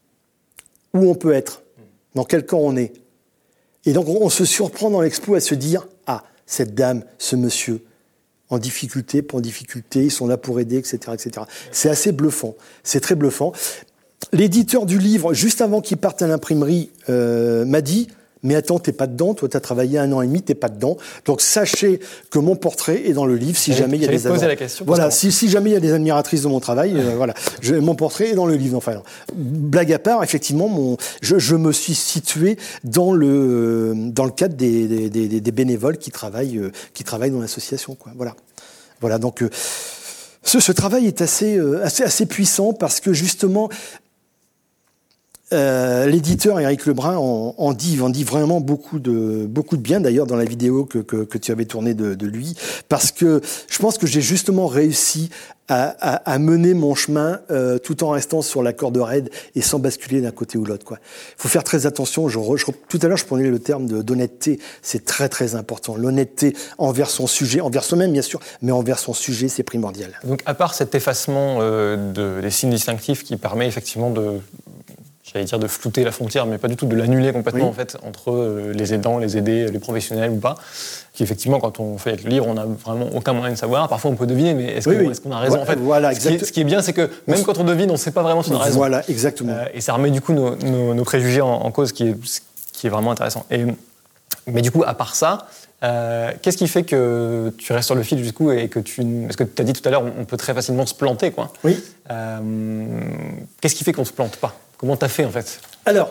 S2: où on peut être, dans quel camp on est. Et donc on, on se surprend dans l'expo à se dire « Ah, cette dame, ce monsieur, en difficulté, pas en difficulté, ils sont là pour aider, et cetera et cetera » C'est assez bluffant, c'est très bluffant. L'éditeur du livre, juste avant qu'il parte à l'imprimerie, euh, m'a dit « Mais attends, t'es pas dedans, toi t'as travaillé un an et demi, t'es pas dedans. Donc sachez que mon portrait est dans le livre si jamais il y a des
S3: poser la question,
S2: voilà, si, si jamais il y a des admiratrices de mon travail, euh, voilà, je, mon portrait est dans le livre. Enfin, blague à part, effectivement, mon, je, je me suis situé dans le dans le cadre des, des, des, des bénévoles qui travaillent euh, qui travaillent dans l'association, quoi. Voilà, voilà. Donc euh, ce, ce travail est assez euh, assez assez puissant parce que justement Euh, l'éditeur Éric Lebrun en, en dit, en dit vraiment beaucoup de, beaucoup de bien, d'ailleurs, dans la vidéo que, que, que tu avais tournée de, de lui, parce que je pense que j'ai justement réussi à, à, à mener mon chemin euh, tout en restant sur la corde raide et sans basculer d'un côté ou l'autre, quoi. Il faut faire très attention. Je, je, tout à l'heure, je prenais le terme de, d'honnêteté. C'est très, très important. L'honnêteté envers son sujet, envers soi-même, bien sûr, mais envers son sujet, c'est primordial.
S3: Donc, à part cet effacement euh, de, des signes distinctifs qui permet effectivement de... j'allais dire de flouter la frontière, mais pas du tout de l'annuler complètement, oui. en fait, entre euh, les aidants, les aidés, les professionnels ou pas. Qui, effectivement, quand on fait le livre, on n'a vraiment aucun moyen de savoir. Parfois, on peut deviner, mais est-ce, oui, qu'on, oui. est-ce qu'on a raison
S2: voilà,
S3: en fait
S2: voilà,
S3: ce, qui est, ce qui est bien, c'est que même quand on devine, on ne sait pas vraiment si on a raison.
S2: Voilà, exactement. Euh,
S3: et ça remet du coup nos, nos, nos préjugés en, en cause, qui est, qui est vraiment intéressant. Et, mais du coup, à part ça, euh, qu'est-ce qui fait que tu restes sur le fil jusqu'où et que tu... Parce que tu as dit tout à l'heure, on peut très facilement se planter, quoi.
S2: Oui.
S3: Euh, qu'est-ce qui fait qu'on ne se plante pas ? Comment tu as fait, en fait ?
S2: Alors,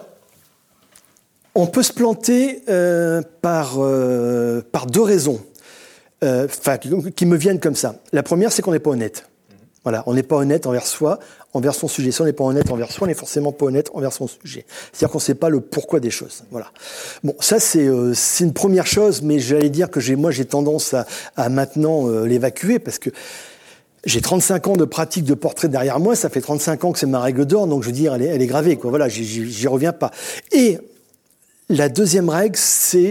S2: on peut se planter euh, par, euh, par deux raisons euh, qui me viennent comme ça. La première, c'est qu'on n'est pas honnête. Voilà, on n'est pas honnête envers soi, envers son sujet. Si on n'est pas honnête envers soi, on n'est forcément pas honnête envers son sujet. C'est-à-dire qu'on ne sait pas le pourquoi des choses. Voilà. Bon, ça c'est euh, c'est une première chose, mais j'allais dire que j'ai moi j'ai tendance à, à maintenant euh, l'évacuer parce que j'ai trente-cinq ans de pratique de portrait derrière moi. Ça fait trente-cinq ans que c'est ma règle d'or, donc je veux dire, elle est, elle est gravée, quoi. Voilà, j'y, j'y reviens pas. Et la deuxième règle, c'est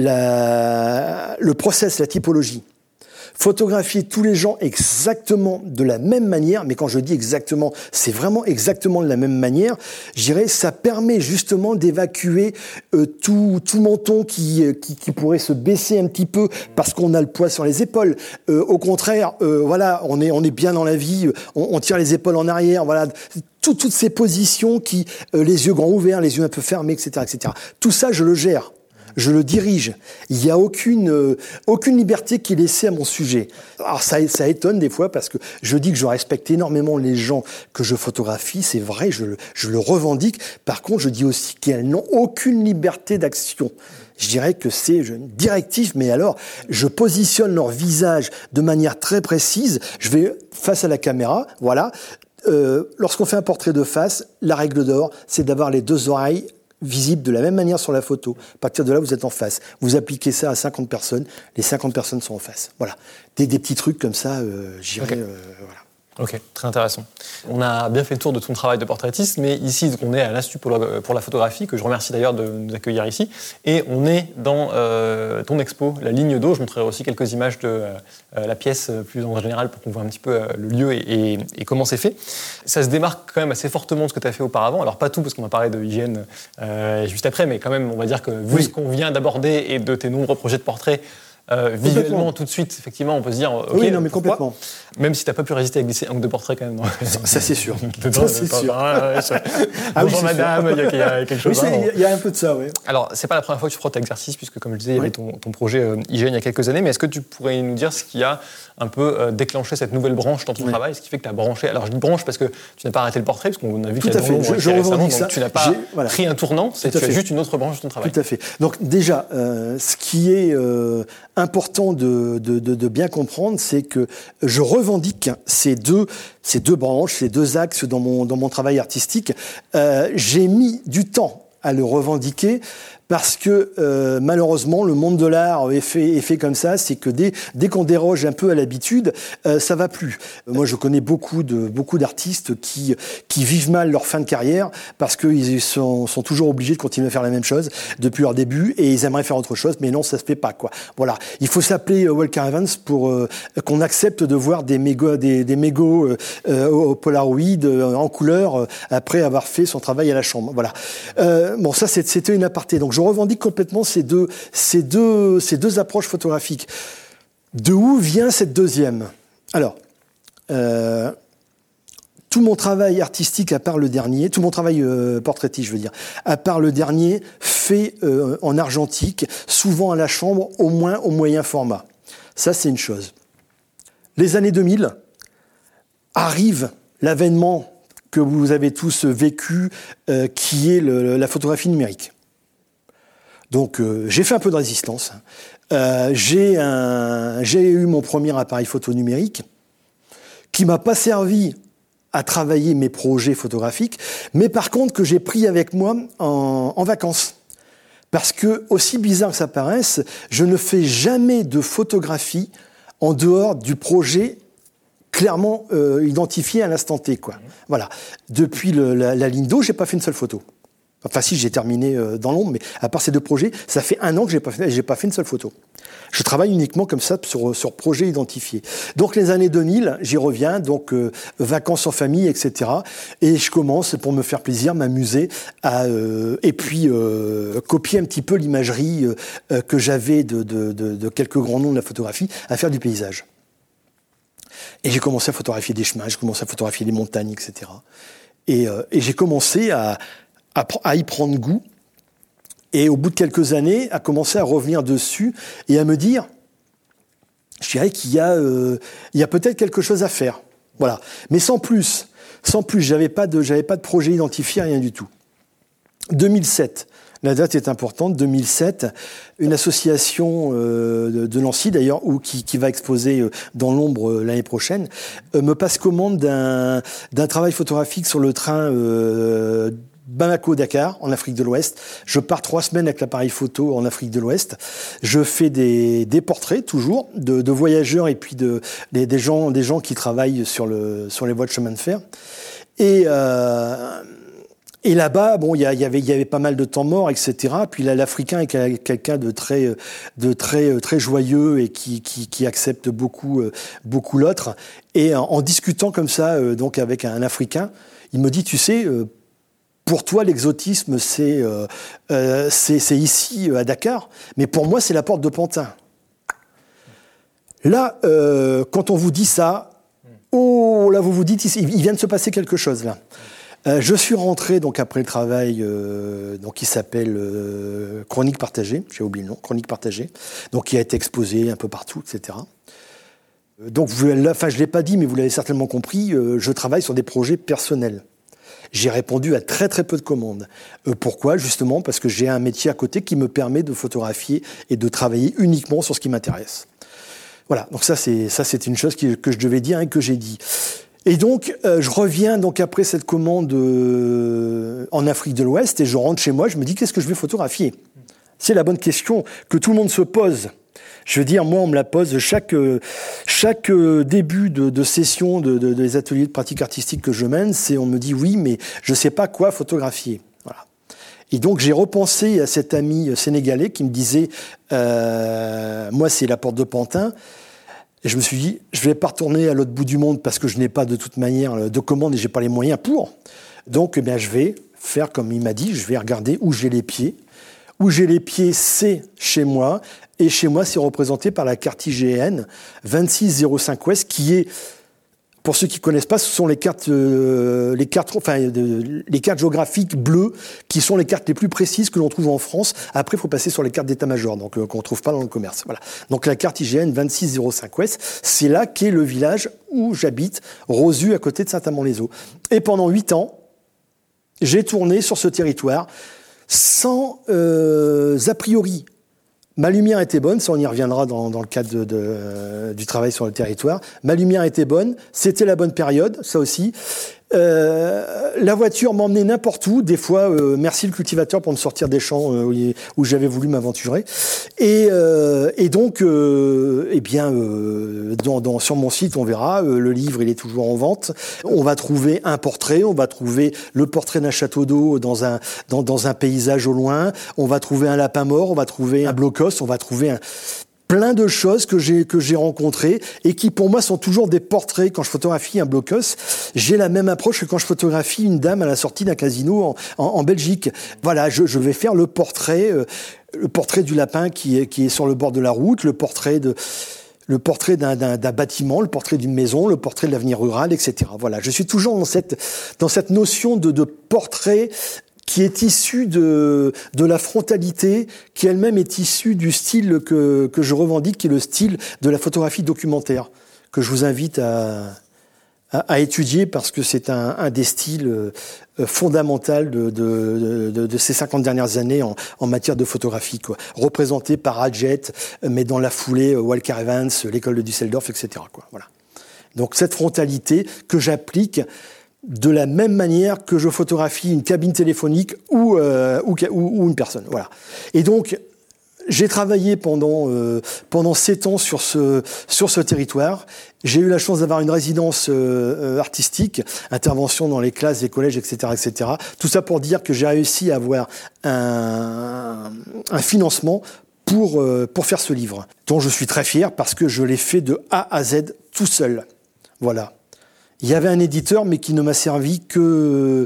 S2: la, le process, la typologie. Photographier tous les gens exactement de la même manière, mais quand je dis exactement, c'est vraiment exactement de la même manière, je dirais, ça permet justement d'évacuer euh, tout, tout menton qui, qui, qui pourrait se baisser un petit peu parce qu'on a le poids sur les épaules. Euh, au contraire, euh, voilà, on est, on est bien dans la vie, on, on tire les épaules en arrière, voilà. Tout, toutes ces positions qui, euh, les yeux grands ouverts, les yeux un peu fermés, et cetera, et cetera. Tout ça, je le gère. Je le dirige. Il n'y a aucune, euh, aucune liberté qui est laissée à mon sujet. Alors ça, ça étonne des fois parce que je dis que je respecte énormément les gens que je photographie. C'est vrai, je, je le revendique. Par contre, je dis aussi qu'elles n'ont aucune liberté d'action. Je dirais que c'est une directive, mais alors, je positionne leur visage de manière très précise. Je vais face à la caméra, voilà. Euh, lorsqu'on fait un portrait de face, la règle d'or, c'est d'avoir les deux oreilles visible de la même manière sur la photo. À partir de là, vous êtes en face. Vous appliquez ça à cinquante personnes, les cinquante personnes sont en face. Voilà. Des, des petits trucs comme ça, euh, j'irai...
S3: Okay.
S2: Euh, voilà.
S3: Ok, très intéressant. On a bien fait le tour de ton travail de portraitiste, mais ici, on est à l'Institut pour la, pour la photographie, que je remercie d'ailleurs de nous accueillir ici, et on est dans euh, ton expo, la ligne d'eau. Je montrerai aussi quelques images de euh, la pièce plus en général pour qu'on voit un petit peu euh, le lieu et, et, et comment c'est fait. Ça se démarque quand même assez fortement de ce que tu as fait auparavant. Alors pas tout, parce qu'on va parler de hygiène euh, juste après, mais quand même, on va dire que vu oui. ce qu'on vient d'aborder et de tes nombreux projets de portrait, Euh, visuellement, tout de suite, effectivement, on peut se dire, ok,
S2: oui, non, mais complètement.
S3: Même si t'as pas pu résister à glisser un ou deux portraits quand même. Non.
S2: Ça, ça c'est sûr.
S3: Dedans,
S2: ça c'est sûr.
S3: Ah, ouais, ça... ah, Bonjour oui, madame, il y, y a quelque chose.
S2: Oui, il y, y a un peu de ça, oui.
S3: Alors, c'est pas la première fois que tu prends cet exercice, puisque comme je disais, il y avait ton, ton projet euh, hygiène il y a quelques années. Mais est-ce que tu pourrais nous dire ce qui a un peu euh, déclenché cette nouvelle branche dans ton oui. travail, ce qui fait que tu as branché. Alors je dis branche parce que tu n'as pas arrêté le portrait, parce qu'on a vu qu'il y a
S2: des je, je récemment, ça.
S3: Donc tu n'as pas voilà. pris un tournant, c'est tu as juste une autre branche de ton travail.
S2: Tout à fait. Donc déjà, euh, ce qui est euh, important de, de, de, de bien comprendre, c'est que je revendique ces deux, ces deux branches, ces deux axes dans mon, dans mon travail artistique. Euh, j'ai mis du temps à le revendiquer, parce que euh, malheureusement le monde de l'art est fait, est fait comme ça, c'est que dès, dès qu'on déroge un peu à l'habitude, euh, ça va plus. Moi je connais beaucoup de beaucoup d'artistes qui qui vivent mal leur fin de carrière parce qu'ils sont, sont toujours obligés de continuer à faire la même chose depuis leur début et ils aimeraient faire autre chose, mais non, ça se fait pas quoi. Voilà, il faut s'appeler Walker Evans pour euh, qu'on accepte de voir des mégots des, des mégots euh, euh, au Polaroid euh, en couleur euh, après avoir fait son travail à la chambre. Voilà. Euh, bon, ça c'était une aparté. Donc je revendique complètement ces deux, ces deux, ces deux approches photographiques. De où vient cette deuxième ? Alors, euh, tout mon travail artistique, à part le dernier, tout mon travail euh, portraitiste, je veux dire, à part le dernier, fait euh, en argentique, souvent à la chambre, au moins au moyen format. Ça, c'est une chose. Les années deux mille, arrive l'avènement que vous avez tous vécu, euh, qui est le, la photographie numérique. Donc euh, j'ai fait un peu de résistance. Euh, j'ai, un, j'ai eu mon premier appareil photo numérique qui m'a pas servi à travailler mes projets photographiques, mais par contre que j'ai pris avec moi en, en vacances. Parce que, aussi bizarre que ça paraisse, je ne fais jamais de photographie en dehors du projet clairement euh, identifié à l'instant T, quoi. Voilà. Depuis le, la, la ligne d'eau, j'ai pas fait une seule photo. Enfin, si, j'ai terminé euh, dans l'ombre, mais à part ces deux projets, ça fait un an que j'ai pas fait, j'ai pas fait une seule photo. Je travaille uniquement comme ça sur, sur projet identifié. Donc, les années deux mille, j'y reviens, donc euh, vacances en famille, et cetera. Et je commence, pour me faire plaisir, m'amuser, à, euh, et puis euh, copier un petit peu l'imagerie euh, que j'avais de, de, de, de quelques grands noms de la photographie, à faire du paysage. Et j'ai commencé à photographier des chemins, j'ai commencé à photographier des montagnes, et cetera. Et, euh, et j'ai commencé à... À, à y prendre goût, et au bout de quelques années, à commencer à revenir dessus et à me dire, je dirais qu'il y a, euh, il y a peut-être quelque chose à faire, voilà. Mais sans plus, sans plus, j'avais pas de, j'avais pas de projet identifié, rien du tout. deux mille sept, la date est importante. deux mille sept, une association euh, de, de Nancy d'ailleurs, ou qui, qui va exposer dans l'ombre euh, l'année prochaine, euh, me passe commande d'un, d'un travail photographique sur le train. Euh, Bamako-Dakar, en Afrique de l'Ouest. Je pars trois semaines avec l'appareil photo en Afrique de l'Ouest. Je fais des, des portraits, toujours, de, de voyageurs et puis de, des, des, gens, des gens qui travaillent sur, le, sur les voies de chemin de fer. Et, euh, et là-bas, bon, il y, y, avait, y avait pas mal de temps mort, et cetera. Puis là, l'Africain est quelqu'un de très, de très, très joyeux et qui, qui, qui accepte beaucoup, beaucoup l'autre. Et en, en discutant comme ça, donc avec un Africain, il me dit, tu sais, pour toi, l'exotisme, c'est, euh, euh, c'est, c'est ici, à Dakar, mais pour moi, c'est la porte de Pantin. Là, euh, quand on vous dit ça, oh, là, vous vous dites, il vient de se passer quelque chose, là. Euh, je suis rentré, donc, après le travail, euh, donc, qui s'appelle euh, Chronique partagée, j'ai oublié le nom, Chronique partagée, donc, qui a été exposé un peu partout, et cetera. Donc, vous, enfin, je ne l'ai pas dit, mais vous l'avez certainement compris, euh, je travaille sur des projets personnels. J'ai répondu à très très peu de commandes. Euh, pourquoi ? Justement parce que j'ai un métier à côté qui me permet de photographier et de travailler uniquement sur ce qui m'intéresse. Voilà, donc ça c'est ça c'est une chose qui, que je devais dire et que j'ai dit. Et donc euh, je reviens donc après cette commande euh, en Afrique de l'Ouest et je rentre chez moi, je me dis qu'est-ce que je vais photographier ? C'est la bonne question que tout le monde se pose. Je veux dire, moi, on me la pose chaque, chaque début de, de session de, de, des ateliers de pratique artistique que je mène, c'est on me dit oui, mais je ne sais pas quoi photographier. Voilà. Et donc, j'ai repensé à cet ami sénégalais qui me disait euh, moi, c'est la porte de Pantin. Et je me suis dit, je ne vais pas retourner à l'autre bout du monde parce que je n'ai pas de toute manière de commande et je n'ai pas les moyens pour. Donc, eh bien, je vais faire comme il m'a dit, je vais regarder où j'ai les pieds. Où j'ai les pieds, c'est chez moi. Et chez moi, c'est représenté par la carte I G N vingt-six zéro cinq Ouest, qui est, pour ceux qui ne connaissent pas, ce sont les cartes, euh, les cartes, enfin, de, les cartes géographiques bleues, qui sont les cartes les plus précises que l'on trouve en France. Après, il faut passer sur les cartes d'état-major, donc euh, qu'on ne trouve pas dans le commerce. Voilà. Donc la carte I G N vingt-six zéro cinq Ouest, c'est là qu'est le village où j'habite, Rosu, à côté de Saint-Amand-les-Eaux. Et pendant huit ans, j'ai tourné sur ce territoire sans euh, a priori. Ma lumière était bonne, ça on y reviendra dans, dans le cadre de, de, euh, du travail sur le territoire. Ma lumière était bonne, c'était la bonne période, ça aussi. Euh, la voiture m'emmenait n'importe où. Des fois, euh, merci le cultivateur pour me sortir des champs euh, où, où j'avais voulu m'aventurer. Et, euh, et donc, euh, eh bien, euh, dans, dans, sur mon site, on verra, euh, le livre, il est toujours en vente. On va trouver un portrait, on va trouver le portrait d'un château d'eau dans un, dans, dans un paysage au loin. On va trouver un lapin mort, on va trouver un blocos, on va trouver un... plein de choses que j'ai que j'ai rencontrées et qui pour moi sont toujours des portraits. Quand je photographie un blocos, j'ai la même approche que quand je photographie une dame à la sortie d'un casino en, en, en Belgique. Voilà, je, je vais faire le portrait, euh, le portrait du lapin qui est qui est sur le bord de la route, le portrait de le portrait d'un, d'un, d'un bâtiment, le portrait d'une maison, le portrait de l'avenir rural, et cetera. Voilà, je suis toujours dans cette dans cette notion de, de portrait qui est issue de, de la frontalité, qui elle-même est issue du style que, que je revendique, qui est le style de la photographie documentaire, que je vous invite à, à, à étudier parce que c'est un, un des styles fondamentaux de, de, de, de ces cinquante dernières années en, en matière de photographie, quoi. Représenté par Adjet, mais dans la foulée, Walker Evans, l'école de Düsseldorf, et cetera, quoi. Voilà. Donc cette frontalité que j'applique de la même manière que je photographie une cabine téléphonique ou, euh, ou, ou, ou une personne. Voilà. Et donc, j'ai travaillé pendant, euh, pendant sept ans sur ce, sur ce territoire. J'ai eu la chance d'avoir une résidence euh, artistique, intervention dans les classes, les collèges, et cetera, et cetera. Tout ça pour dire que j'ai réussi à avoir un, un financement pour, euh, pour faire ce livre, dont je suis très fier parce que je l'ai fait de A à Z tout seul. Voilà. Il y avait un éditeur, mais qui ne m'a servi que,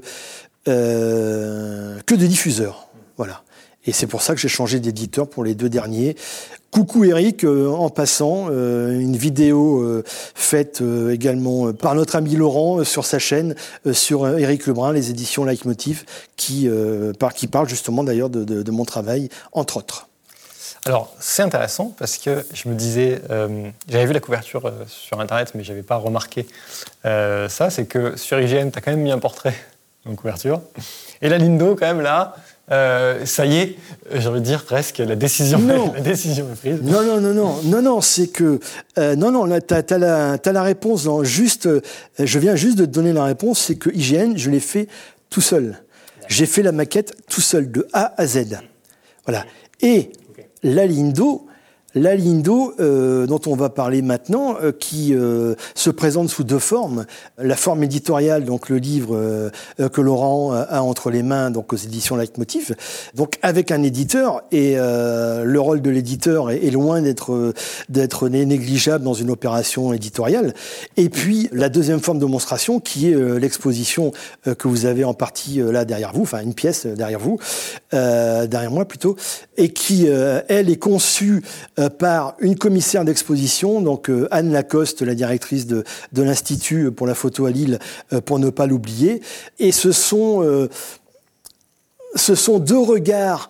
S2: euh, que de diffuseur. Voilà. Et c'est pour ça que j'ai changé d'éditeur pour les deux derniers. Coucou Eric, euh, en passant, euh, une vidéo euh, faite euh, également par notre ami Laurent euh, sur sa chaîne, euh, sur euh, Éric Lebrun, les éditions Leitmotiv, qui, euh, par, qui parle justement d'ailleurs de, de, de mon travail, entre autres.
S3: Alors, c'est intéressant parce que je me disais, euh, j'avais vu la couverture euh, sur Internet, mais je n'avais pas remarqué euh, ça, c'est que sur I G N, tu as quand même mis un portrait en couverture. Et la Lindo, quand même, là, euh, ça y est, j'ai envie de dire presque, la décision, la décision est prise.
S2: Non, non, non, non, non, non, c'est que, euh, non, non, tu as la, t'as la réponse, dans juste, euh, je viens juste de te donner la réponse, c'est que I G N, je l'ai fait tout seul. J'ai fait la maquette tout seul, de A à Z. Voilà. Et la Lindo, la Lindo euh, dont on va parler maintenant, euh, qui euh, se présente sous deux formes. La forme éditoriale, donc le livre euh, que Laurent a entre les mains, donc aux éditions Leitmotiv, donc avec un éditeur, et euh, le rôle de l'éditeur est, est loin d'être d'être négligeable dans une opération éditoriale. Et puis la deuxième forme de monstration, qui est euh, l'exposition euh, que vous avez en partie euh, là derrière vous, enfin une pièce derrière vous, euh, derrière moi plutôt, et qui euh, elle est conçue euh, par une commissaire d'exposition, donc euh, Anne Lacoste, la directrice de, de l'Institut pour la photo à Lille, euh, pour ne pas l'oublier. Et ce sont, euh, ce sont deux regards,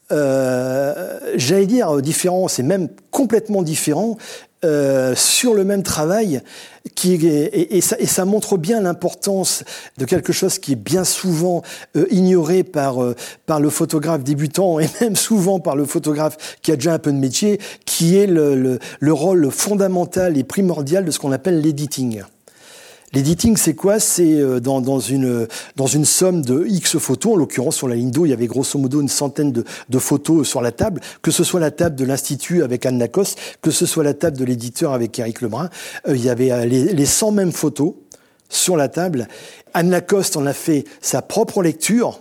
S2: euh, j'allais dire différents, c'est même complètement différent, euh, sur le même travail, qui est, et, et, ça, et ça montre bien l'importance de quelque chose qui est bien souvent euh, ignoré par, euh, par le photographe débutant, et même souvent par le photographe qui a déjà un peu de métier, qui est le, le, le rôle fondamental et primordial de ce qu'on appelle l'editing. L'editing, c'est quoi? C'est dans, dans, une, dans une somme de X photos, en l'occurrence sur la Lindo, il y avait grosso modo une centaine de, de photos sur la table, que ce soit la table de l'Institut avec Anne Lacoste, que ce soit la table de l'éditeur avec Éric Lebrun, euh, il y avait les, les cent mêmes photos sur la table. Anne Lacoste en a fait sa propre lecture,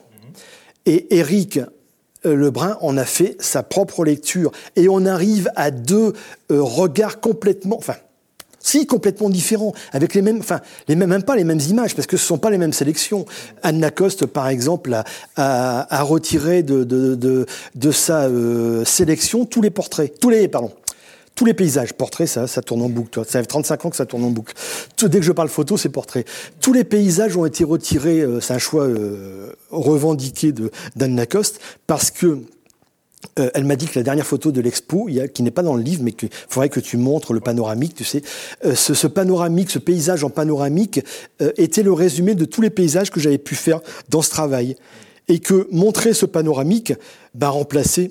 S2: et Éric Lebrun en a fait sa propre lecture. Et on arrive à deux euh, regards complètement... Enfin, Si, complètement différents, avec les mêmes, enfin, les mêmes, même pas les mêmes images, parce que ce sont pas les mêmes sélections. Anne Lacoste, par exemple, a, a, a retiré de, de, de, de sa euh, sélection tous les portraits, tous les, pardon, tous les paysages. Portraits, ça, ça tourne en boucle. Toi. Ça fait trente-cinq ans que ça tourne en boucle. Tout, dès que je parle photo, c'est portrait. Tous les paysages ont été retirés. Euh, c'est un choix euh, revendiqué de d'Anne Lacoste, parce que Euh, elle m'a dit que la dernière photo de l'expo, il y a, qui n'est pas dans le livre, mais qu'il faudrait que tu montres le panoramique, tu sais, euh, ce, ce panoramique, ce paysage en panoramique euh, était le résumé de tous les paysages que j'avais pu faire dans ce travail. Et que montrer ce panoramique, bah, remplaçait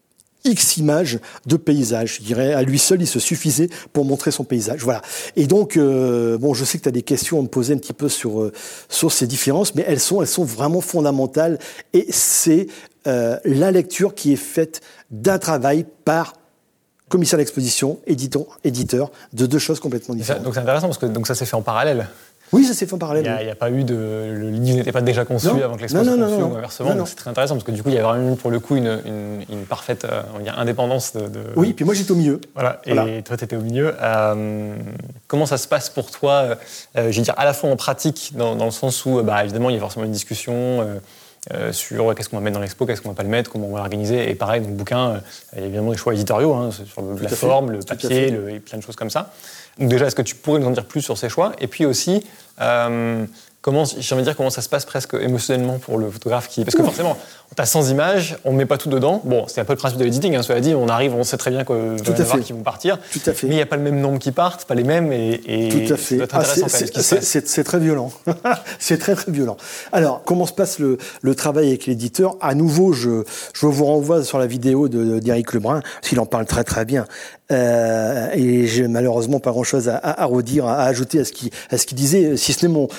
S2: X images de paysages. Je dirais, à lui seul, il se suffisait pour montrer son paysage. Voilà. Et donc, euh, bon, je sais que tu as des questions à me poser un petit peu sur, euh, sur ces différences, mais elles sont, elles sont vraiment fondamentales. Et c'est euh, la lecture qui est faite d'un travail par commissaire d'exposition, éditeur, éditeur, de deux choses complètement différentes.
S3: Ça, donc c'est intéressant parce que donc ça s'est fait en parallèle.
S2: Oui, ça s'est fait en parallèle.
S3: Il n'y a, a pas eu de... Le livre n'était pas déjà conçu non. avant que l'expo soit conçue, ou inversement. Donc c'est très intéressant parce que du coup, il y a vraiment pour le coup une, une, une parfaite euh, on va dire, indépendance de, de...
S2: Oui, puis moi j'étais au milieu.
S3: Voilà, et voilà. Toi tu étais au milieu. Euh, comment ça se passe pour toi, euh, je veux dire, à la fois en pratique, dans, dans le sens où, bah, évidemment, il y a forcément une discussion euh, euh, sur qu'est-ce qu'on va mettre dans l'expo, qu'est-ce qu'on va pas le mettre, comment on va l'organiser. Et pareil, dans le bouquin, euh, il y a évidemment des choix éditoriaux, hein, sur le, la forme, le papier, le, et plein de choses comme ça. Donc déjà, est-ce que tu pourrais nous en dire plus sur ces choix? Et puis aussi, euh, comment, j'ai envie de dire, comment ça se passe presque émotionnellement pour le photographe qui... Parce que forcément, on a cent images, on ne met pas tout dedans. Bon, c'est un peu le principe de l'editing, hein, cela dit, on arrive, on sait très bien qu'il va y en avoir qui vont partir.
S2: Tout à fait.
S3: Mais il n'y a pas le même nombre qui partent, pas les mêmes, et, et
S2: tout à fait.
S3: ça doit être intéressant
S2: ah, c'est,
S3: quand même,
S2: c'est, c'est, c'est très violent. C'est très, très violent. Alors, comment se passe le, le travail avec l'éditeur? À nouveau, je, je vous renvoie sur la vidéo de, d'Éric Lebrun, parce qu'il en parle très, très bien. Euh, et j'ai malheureusement pas grand-chose à, à, à redire, à, à ajouter à ce qu'il, à ce qu'il disait, si ce n'est mon, mon propre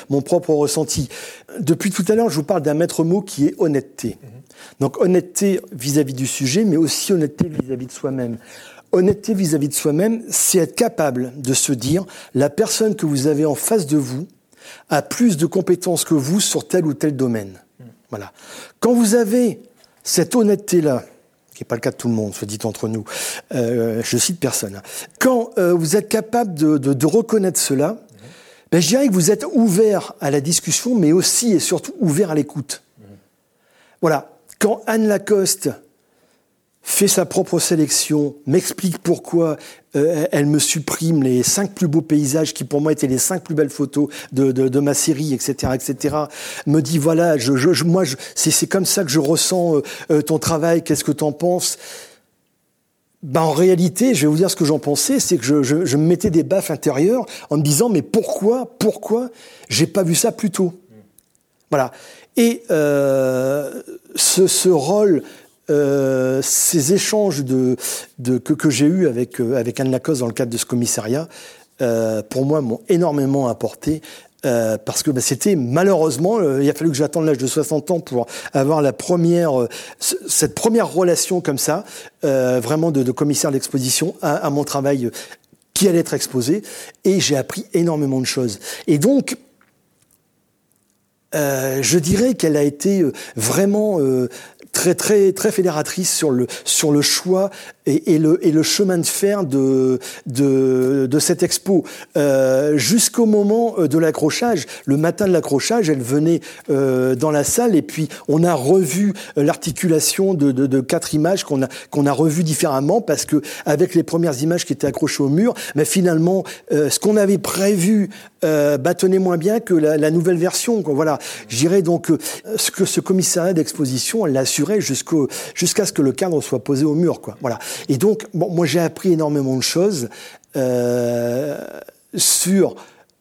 S2: propre ressenti. Depuis tout à l'heure, je vous parle d'un maître mot qui est honnêteté. Mmh. Donc honnêteté vis-à-vis du sujet, mais aussi honnêteté vis-à-vis de soi-même. Honnêteté vis-à-vis de soi-même, c'est être capable de se dire la personne que vous avez en face de vous a plus de compétences que vous sur tel ou tel domaine. Mmh. Voilà. Quand vous avez cette honnêteté-là, qui n'est pas le cas de tout le monde, soit dit entre nous, euh, je cite personne. Quand euh, vous êtes capable de, de, de reconnaître cela, mmh. ben, je dirais que vous êtes ouvert à la discussion, mais aussi et surtout ouvert à l'écoute. Mmh. Voilà. Quand Anne Lacoste fait sa propre sélection, m'explique pourquoi euh, elle me supprime les cinq plus beaux paysages qui pour moi étaient les cinq plus belles photos de, de, de ma série, et cetera, et cetera. Me dit voilà, je, je, moi, je, c'est, c'est comme ça que je ressens euh, euh, ton travail. Qu'est-ce que t'en penses ? Ben en réalité, je vais vous dire ce que j'en pensais, c'est que je, je, je me mettais des baffes intérieures en me disant mais pourquoi, pourquoi j'ai pas vu ça plus tôt ? Voilà. Et euh, ce, ce rôle. Euh, ces échanges de, de, que, que j'ai eus avec, euh, avec Anne Lacoste dans le cadre de ce commissariat, euh, pour moi, m'ont énormément apporté. Euh, parce que bah, c'était malheureusement, euh, il a fallu que j'attende l'âge de soixante ans pour avoir la première, euh, c- cette première relation comme ça, euh, vraiment de, de commissaire d'exposition à, à mon travail euh, qui allait être exposé. Et j'ai appris énormément de choses. Et donc, euh, je dirais qu'elle a été euh, vraiment... Euh, très très très fédératrice sur le sur le choix et, et le et le chemin de fer de de de cette expo euh, jusqu'au moment de l'accrochage. Le matin de l'accrochage, elle venait euh, dans la salle et puis on a revu l'articulation de de, de quatre images qu'on a qu'on a revues différemment parce que avec les premières images qui étaient accrochées au mur, mais finalement euh, ce qu'on avait prévu euh, bah, tenait moins bien que la, la nouvelle version. Quoi. Voilà, je dirais donc euh, ce que ce commissariat d'exposition, elle l'a assuré jusqu'au, jusqu'à ce que le cadre soit posé au mur, quoi. Voilà. Et donc, bon, moi, j'ai appris énormément de choses euh, sur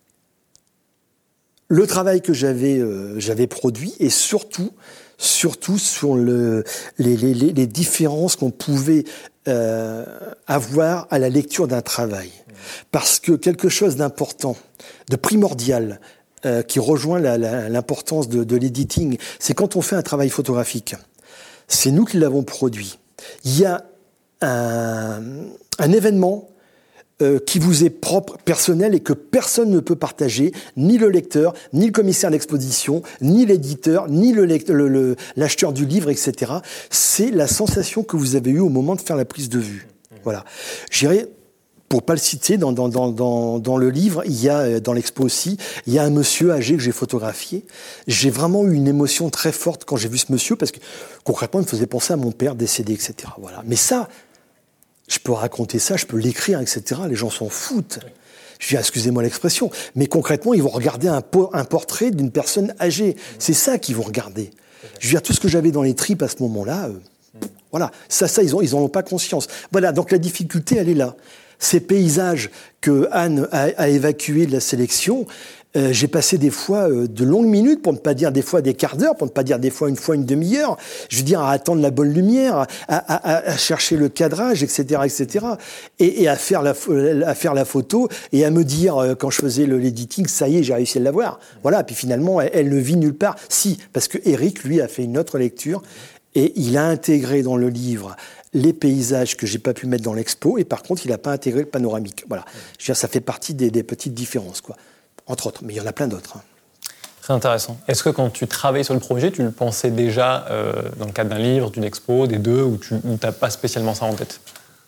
S2: le travail que j'avais, euh, j'avais produit et surtout, surtout sur le, les, les, les différences qu'on pouvait euh, avoir à la lecture d'un travail. Parce que quelque chose d'important, de primordial, euh, qui rejoint la, la, l'importance de, de l'editing, c'est quand on fait un travail photographique. C'est nous qui l'avons produit. Il y a un, un événement euh, qui vous est propre, personnel, et que personne ne peut partager, ni le lecteur, ni le commissaire d'exposition, ni l'éditeur, ni le, lecteur, le, le l'acheteur du livre, et cetera. C'est la sensation que vous avez eue au moment de faire la prise de vue. Voilà. Je dirais, pour pas le citer, dans, dans, dans, dans, dans le livre, il y a, dans l'expo aussi, il y a un monsieur âgé que j'ai photographié. J'ai vraiment eu une émotion très forte quand j'ai vu ce monsieur, parce que concrètement, il me faisait penser à mon père décédé, et cetera. Voilà. Mais ça, je peux raconter ça, je peux l'écrire, et cetera. Les gens s'en foutent. Je dis, excusez-moi l'expression, mais concrètement, ils vont regarder un, po- un portrait d'une personne âgée. C'est ça qu'ils vont regarder. Je veux dire, tout ce que j'avais dans les tripes à ce moment-là, euh, voilà. Ça, ça, ils ont, ils en ont pas conscience. Voilà. Donc la difficulté, elle est là. Ces paysages que Anne a, a évacués de la sélection, euh, j'ai passé des fois euh, de longues minutes, pour ne pas dire des fois des quarts d'heure, pour ne pas dire des fois une fois une demi-heure, je veux dire à attendre la bonne lumière, à, à, à chercher le cadrage, et cetera, et cetera, et, et à faire la à faire la photo et à me dire euh, quand je faisais le, l'editing, ça y est, j'ai réussi à l'avoir. Voilà. Puis finalement, elle, elle ne vit nulle part. Si, parce que Eric, lui, a fait une autre lecture et il a intégré dans le livre les paysages que j'ai pas pu mettre dans l'expo, et par contre, il n'a pas intégré le panoramique. Voilà. Je veux dire, ça fait partie des, des petites différences, quoi. Entre autres, mais il y en a plein d'autres. Hein.
S3: Très intéressant. Est-ce que quand tu travaillais sur le projet, tu le pensais déjà euh, dans le cadre d'un livre, d'une expo, des deux, ou tu n'as pas spécialement ça en tête ?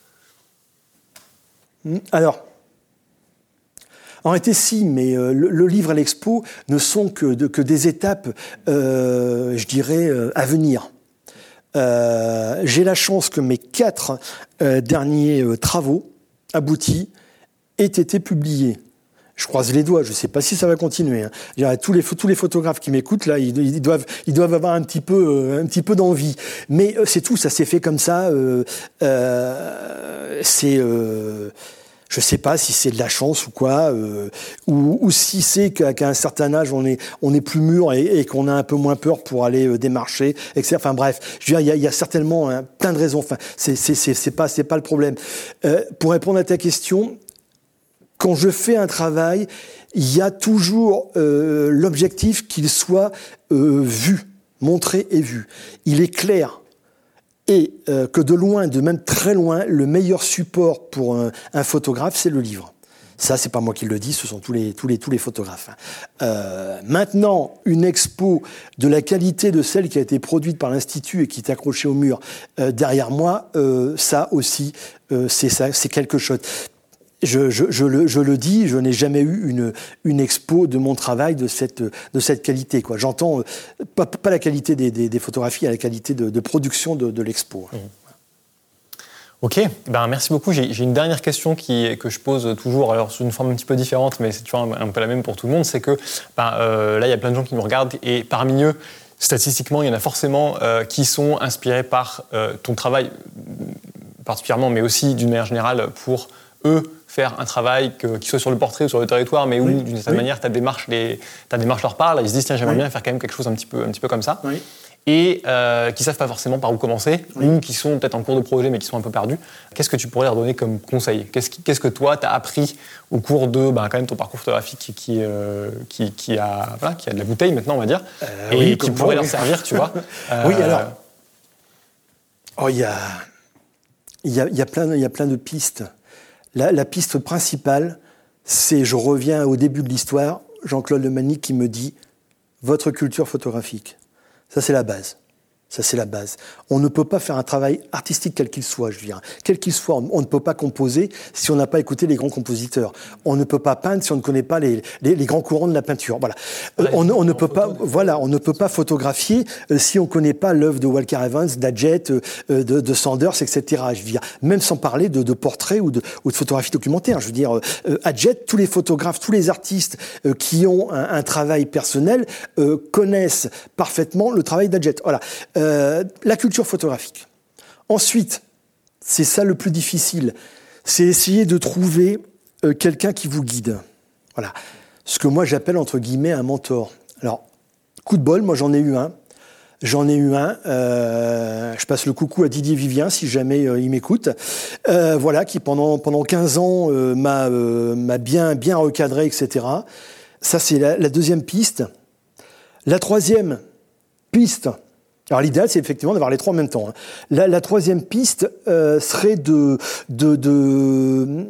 S2: Alors, en réalité, si, mais euh, le, le livre et l'expo ne sont que, de, que des étapes, euh, je dirais, euh, à venir. Euh, j'ai la chance que mes quatre euh, derniers euh, travaux aboutis aient été publiés. Je croise les doigts, je ne sais pas si ça va continuer. Hein. Il y a tous les tous les photographes qui m'écoutent là, ils, ils doivent ils doivent avoir un petit peu euh, un petit peu d'envie. Mais euh, c'est tout, ça s'est fait comme ça. Euh, euh, c'est euh, je sais pas si c'est de la chance ou quoi, euh, ou, ou si c'est qu'à, qu'à un certain âge on est on est plus mûr et, et qu'on a un peu moins peur pour aller euh, démarcher, et cetera. Enfin bref, je veux dire, il y a, il y a certainement hein, plein de raisons. Enfin, c'est c'est c'est c'est pas c'est pas le problème. Euh, pour répondre à ta question, quand je fais un travail, il y a toujours euh, l'objectif qu'il soit euh, vu, montré et vu. Il est clair. Et euh, que de loin, de même très loin, le meilleur support pour un, un photographe, c'est le livre. Ça, c'est pas moi qui le dis, ce sont tous les, tous les, tous les photographes. Euh, maintenant, une expo de la qualité de celle qui a été produite par l'Institut et qui est accrochée au mur euh, derrière moi, euh, ça aussi, euh, c'est ça, c'est quelque chose. Je, je, je, le, je le dis, je n'ai jamais eu une, une expo de mon travail de cette, de cette qualité, quoi. J'entends euh, pas, pas la qualité des, des, des photographies, à la qualité de, de production de, de l'expo. Mmh.
S3: Ok, ben merci beaucoup. J'ai, j'ai une dernière question qui, que je pose toujours, alors sous une forme un petit peu différente, mais c'est toujours un, un peu la même pour tout le monde, c'est que ben, euh, là, il y a plein de gens qui nous regardent et parmi eux, statistiquement, il y en a forcément euh, qui sont inspirés par euh, ton travail particulièrement, mais aussi d'une manière générale pour eux faire un travail que, qui soit sur le portrait ou sur le territoire, mais où, oui, d'une certaine oui. manière, ta démarche, les, ta démarche leur parle, ils se disent, tiens, j'aimerais oui. bien faire quand même quelque chose un petit peu, un petit peu comme ça. Oui. Et euh, qui ne savent pas forcément par où commencer, oui. ou qui sont peut-être en cours de projet, mais qui sont un peu perdus. Qu'est-ce que tu pourrais leur donner comme conseil ? Qu'est-ce, qui, qu'est-ce que toi, tu as appris au cours de ben, quand même ton parcours photographique qui, qui, euh, qui, qui, a, voilà, qui a de la bouteille maintenant, on va dire, euh, et oui, qui pourrait moi, leur oui. servir, tu vois euh,
S2: Oui, alors, oh, il y a, y, a, y, a plein, y a plein de pistes. La, la piste principale, c'est, je reviens au début de l'histoire, Jean-Claude Lemanic qui me dit « votre culture photographique ». Ça, c'est la base. Ça, c'est la base. On ne peut pas faire un travail artistique quel qu'il soit, je veux dire. Quel qu'il soit, on ne peut pas composer si on n'a pas écouté les grands compositeurs. On ne peut pas peindre si on ne connaît pas les, les, les grands courants de la peinture. Voilà. Ouais, on, on ne peut pas, photo, voilà, on ne peut pas photographier euh, si on ne connaît pas l'œuvre de Walker Evans, d'Adjet, euh, de, de Sanders, et cetera. Je veux dire, même sans parler de, de portraits ou de, ou de photographie documentaire. Je veux dire, euh, Adjet, tous les photographes, tous les artistes euh, qui ont un, un travail personnel euh, connaissent parfaitement le travail d'Adjet. Voilà. Euh, la culture photographique. Ensuite, c'est ça le plus difficile, c'est essayer de trouver euh, quelqu'un qui vous guide. Voilà. Ce que moi j'appelle entre guillemets un mentor. Alors, coup de bol, moi j'en ai eu un. J'en ai eu un. Euh, je passe le coucou à Didier Vivien si jamais euh, il m'écoute. Euh, voilà, qui pendant pendant quinze ans euh, m'a euh, m'a bien bien recadré, et cetera. Ça c'est la, la deuxième piste. La troisième piste. Alors l'idéal, c'est effectivement d'avoir les trois en même temps. La, la troisième piste euh, serait de, de, de,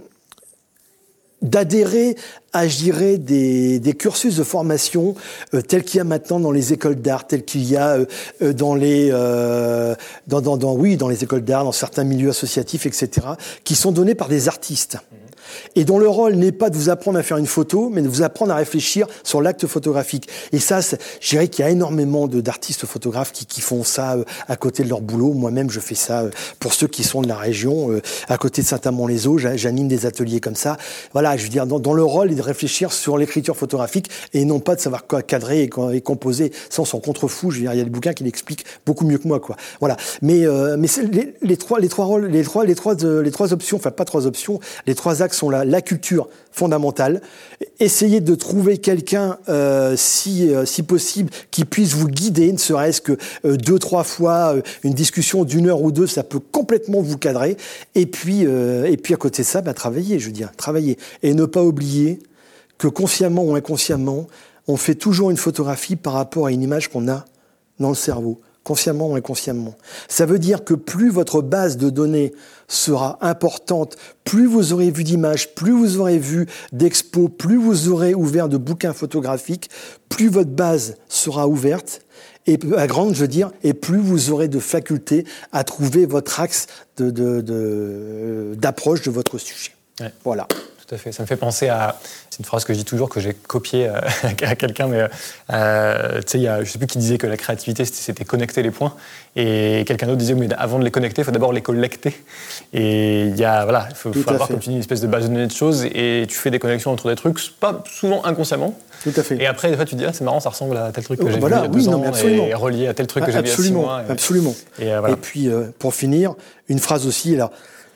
S2: d'adhérer à, je dirais, des, des cursus de formation euh, tels qu'il y a maintenant dans les écoles d'art, tels qu'il y a euh, dans les, euh, dans, dans, dans, oui, dans les écoles d'art, dans certains milieux associatifs, et cetera, qui sont donnés par des artistes. Et dont le rôle n'est pas de vous apprendre à faire une photo, mais de vous apprendre à réfléchir sur l'acte photographique. Et ça, je dirais qu'il y a énormément de, d'artistes photographes qui, qui font ça euh, à côté de leur boulot. Moi-même, je fais ça euh, pour ceux qui sont de la région. Euh, à côté de Saint-Amand-les-Eaux, j'anime des ateliers comme ça. Voilà, je veux dire, dans, dans le rôle est de réfléchir sur l'écriture photographique et non pas de savoir cadrer et, et composer. Ça, on s'en contrefou. Je veux dire, il y a des bouquins qui l'expliquent beaucoup mieux que moi, quoi. Voilà. Mais, euh, mais c'est les, les trois, les trois rôles, les trois, les trois, euh, les trois options, enfin pas trois options, les trois axes sont là. La culture fondamentale, essayez de trouver quelqu'un, euh, si, euh, si possible, qui puisse vous guider, ne serait-ce que euh, deux, trois fois, euh, une discussion d'une heure ou deux, ça peut complètement vous cadrer. Et puis, euh, et puis à côté de ça, bah, travailler, je veux dire, travailler. Et ne pas oublier que consciemment ou inconsciemment, on fait toujours une photographie par rapport à une image qu'on a dans le cerveau. Consciemment ou inconsciemment. Ça veut dire que plus votre base de données sera importante, plus vous aurez vu d'images, plus vous aurez vu d'expos, plus vous aurez ouvert de bouquins photographiques, plus votre base sera ouverte, et à grande, je veux dire, et plus vous aurez de faculté à trouver votre axe de, de, de, d'approche de votre sujet. Ouais. Voilà.
S3: Tout à fait. Ça me fait penser à... C'est une phrase que je dis toujours, que j'ai copiée euh, à quelqu'un, mais euh, tu sais, il y a, je ne sais plus qui disait que la créativité, c'était, c'était connecter les points. Et quelqu'un d'autre disait, mais avant de les connecter, il faut d'abord les collecter. Et il y a, voilà, il faut, faut avoir, fait. comme tu dis, une espèce de base de données de choses, et tu fais des connexions entre des trucs, pas souvent inconsciemment.
S2: Tout à fait.
S3: Et après, des fois, tu te dis, ah, c'est marrant, ça ressemble à tel truc que j'ai
S2: voilà,
S3: vu il y a deux
S2: oui,
S3: ans,
S2: non,
S3: et relié à tel truc que
S2: ah,
S3: j'ai vu il y a six mois.
S2: Et... Absolument. Et, euh, voilà. Et puis, euh, pour finir, une phrase aussi, là.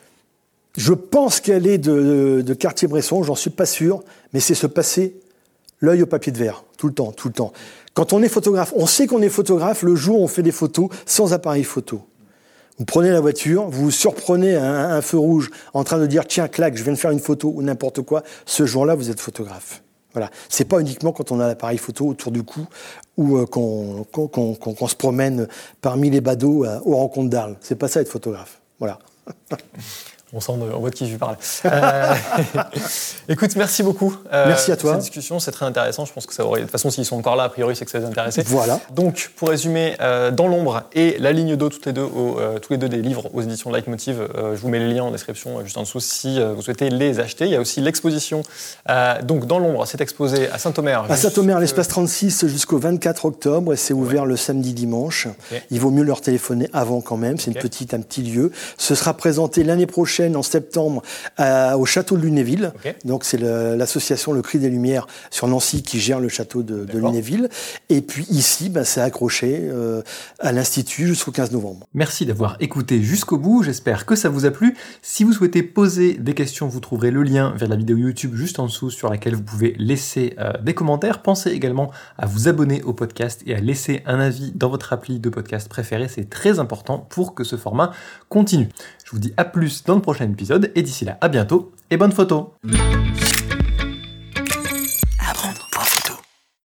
S2: Je pense qu'elle est de, de Cartier-Bresson, j'en suis pas sûr, mais c'est se passer l'œil au papier de verre, tout le temps, tout le temps. Quand on est photographe, on sait qu'on est photographe le jour où on fait des photos sans appareil photo. Vous prenez la voiture, vous vous surprenez à un, un feu rouge en train de dire « Tiens, clac, je viens de faire une photo » ou n'importe quoi. Ce jour-là, vous êtes photographe. Voilà. C'est pas uniquement quand on a l'appareil photo autour du cou ou euh, qu'on, qu'on, qu'on, qu'on se promène parmi les badauds euh, aux rencontres d'Arles. C'est pas ça être photographe. Voilà.
S3: On sent, on voit de qui je parle. Euh, écoute, merci beaucoup.
S2: Euh, merci à toi.
S3: Cette discussion, c'est très intéressant. Je pense que ça aurait. De toute façon, s'ils sont encore là, a priori, c'est que ça les intéressait.
S2: Voilà.
S3: Donc, pour résumer, euh, Dans l'ombre et La ligne d'eau, toutes les deux, au, euh, tous les deux des livres aux éditions de Leitmotiv. Euh, je vous mets les liens en description, euh, juste en dessous, si euh, vous souhaitez les acheter. Il y a aussi l'exposition. Euh, donc, Dans l'ombre, c'est exposé à Saint-Omer.
S2: À Saint-Omer, l'espace trente-six, jusqu'au vingt-quatre octobre. C'est ouvert ouais. le samedi, dimanche. Okay. Il vaut mieux leur téléphoner avant quand même. C'est okay. une petite, un petit lieu. Ce sera présenté l'année prochaine, en septembre. Euh, au château de Lunéville. Okay. Donc c'est le, l'association Le Cri des Lumières sur Nancy qui gère le château de, de Lunéville. Et puis ici, bah, c'est accroché euh, à l'Institut jusqu'au quinze novembre.
S1: Merci d'avoir écouté jusqu'au bout. J'espère que ça vous a plu. Si vous souhaitez poser des questions, vous trouverez le lien vers la vidéo YouTube juste en dessous sur laquelle vous pouvez laisser euh, des commentaires. Pensez également à vous abonner au podcast et à laisser un avis dans votre appli de podcast préféré. C'est très important pour que ce format continue. Je vous dis à plus dans le prochain épisode et d'ici là, à bientôt et bonne photo!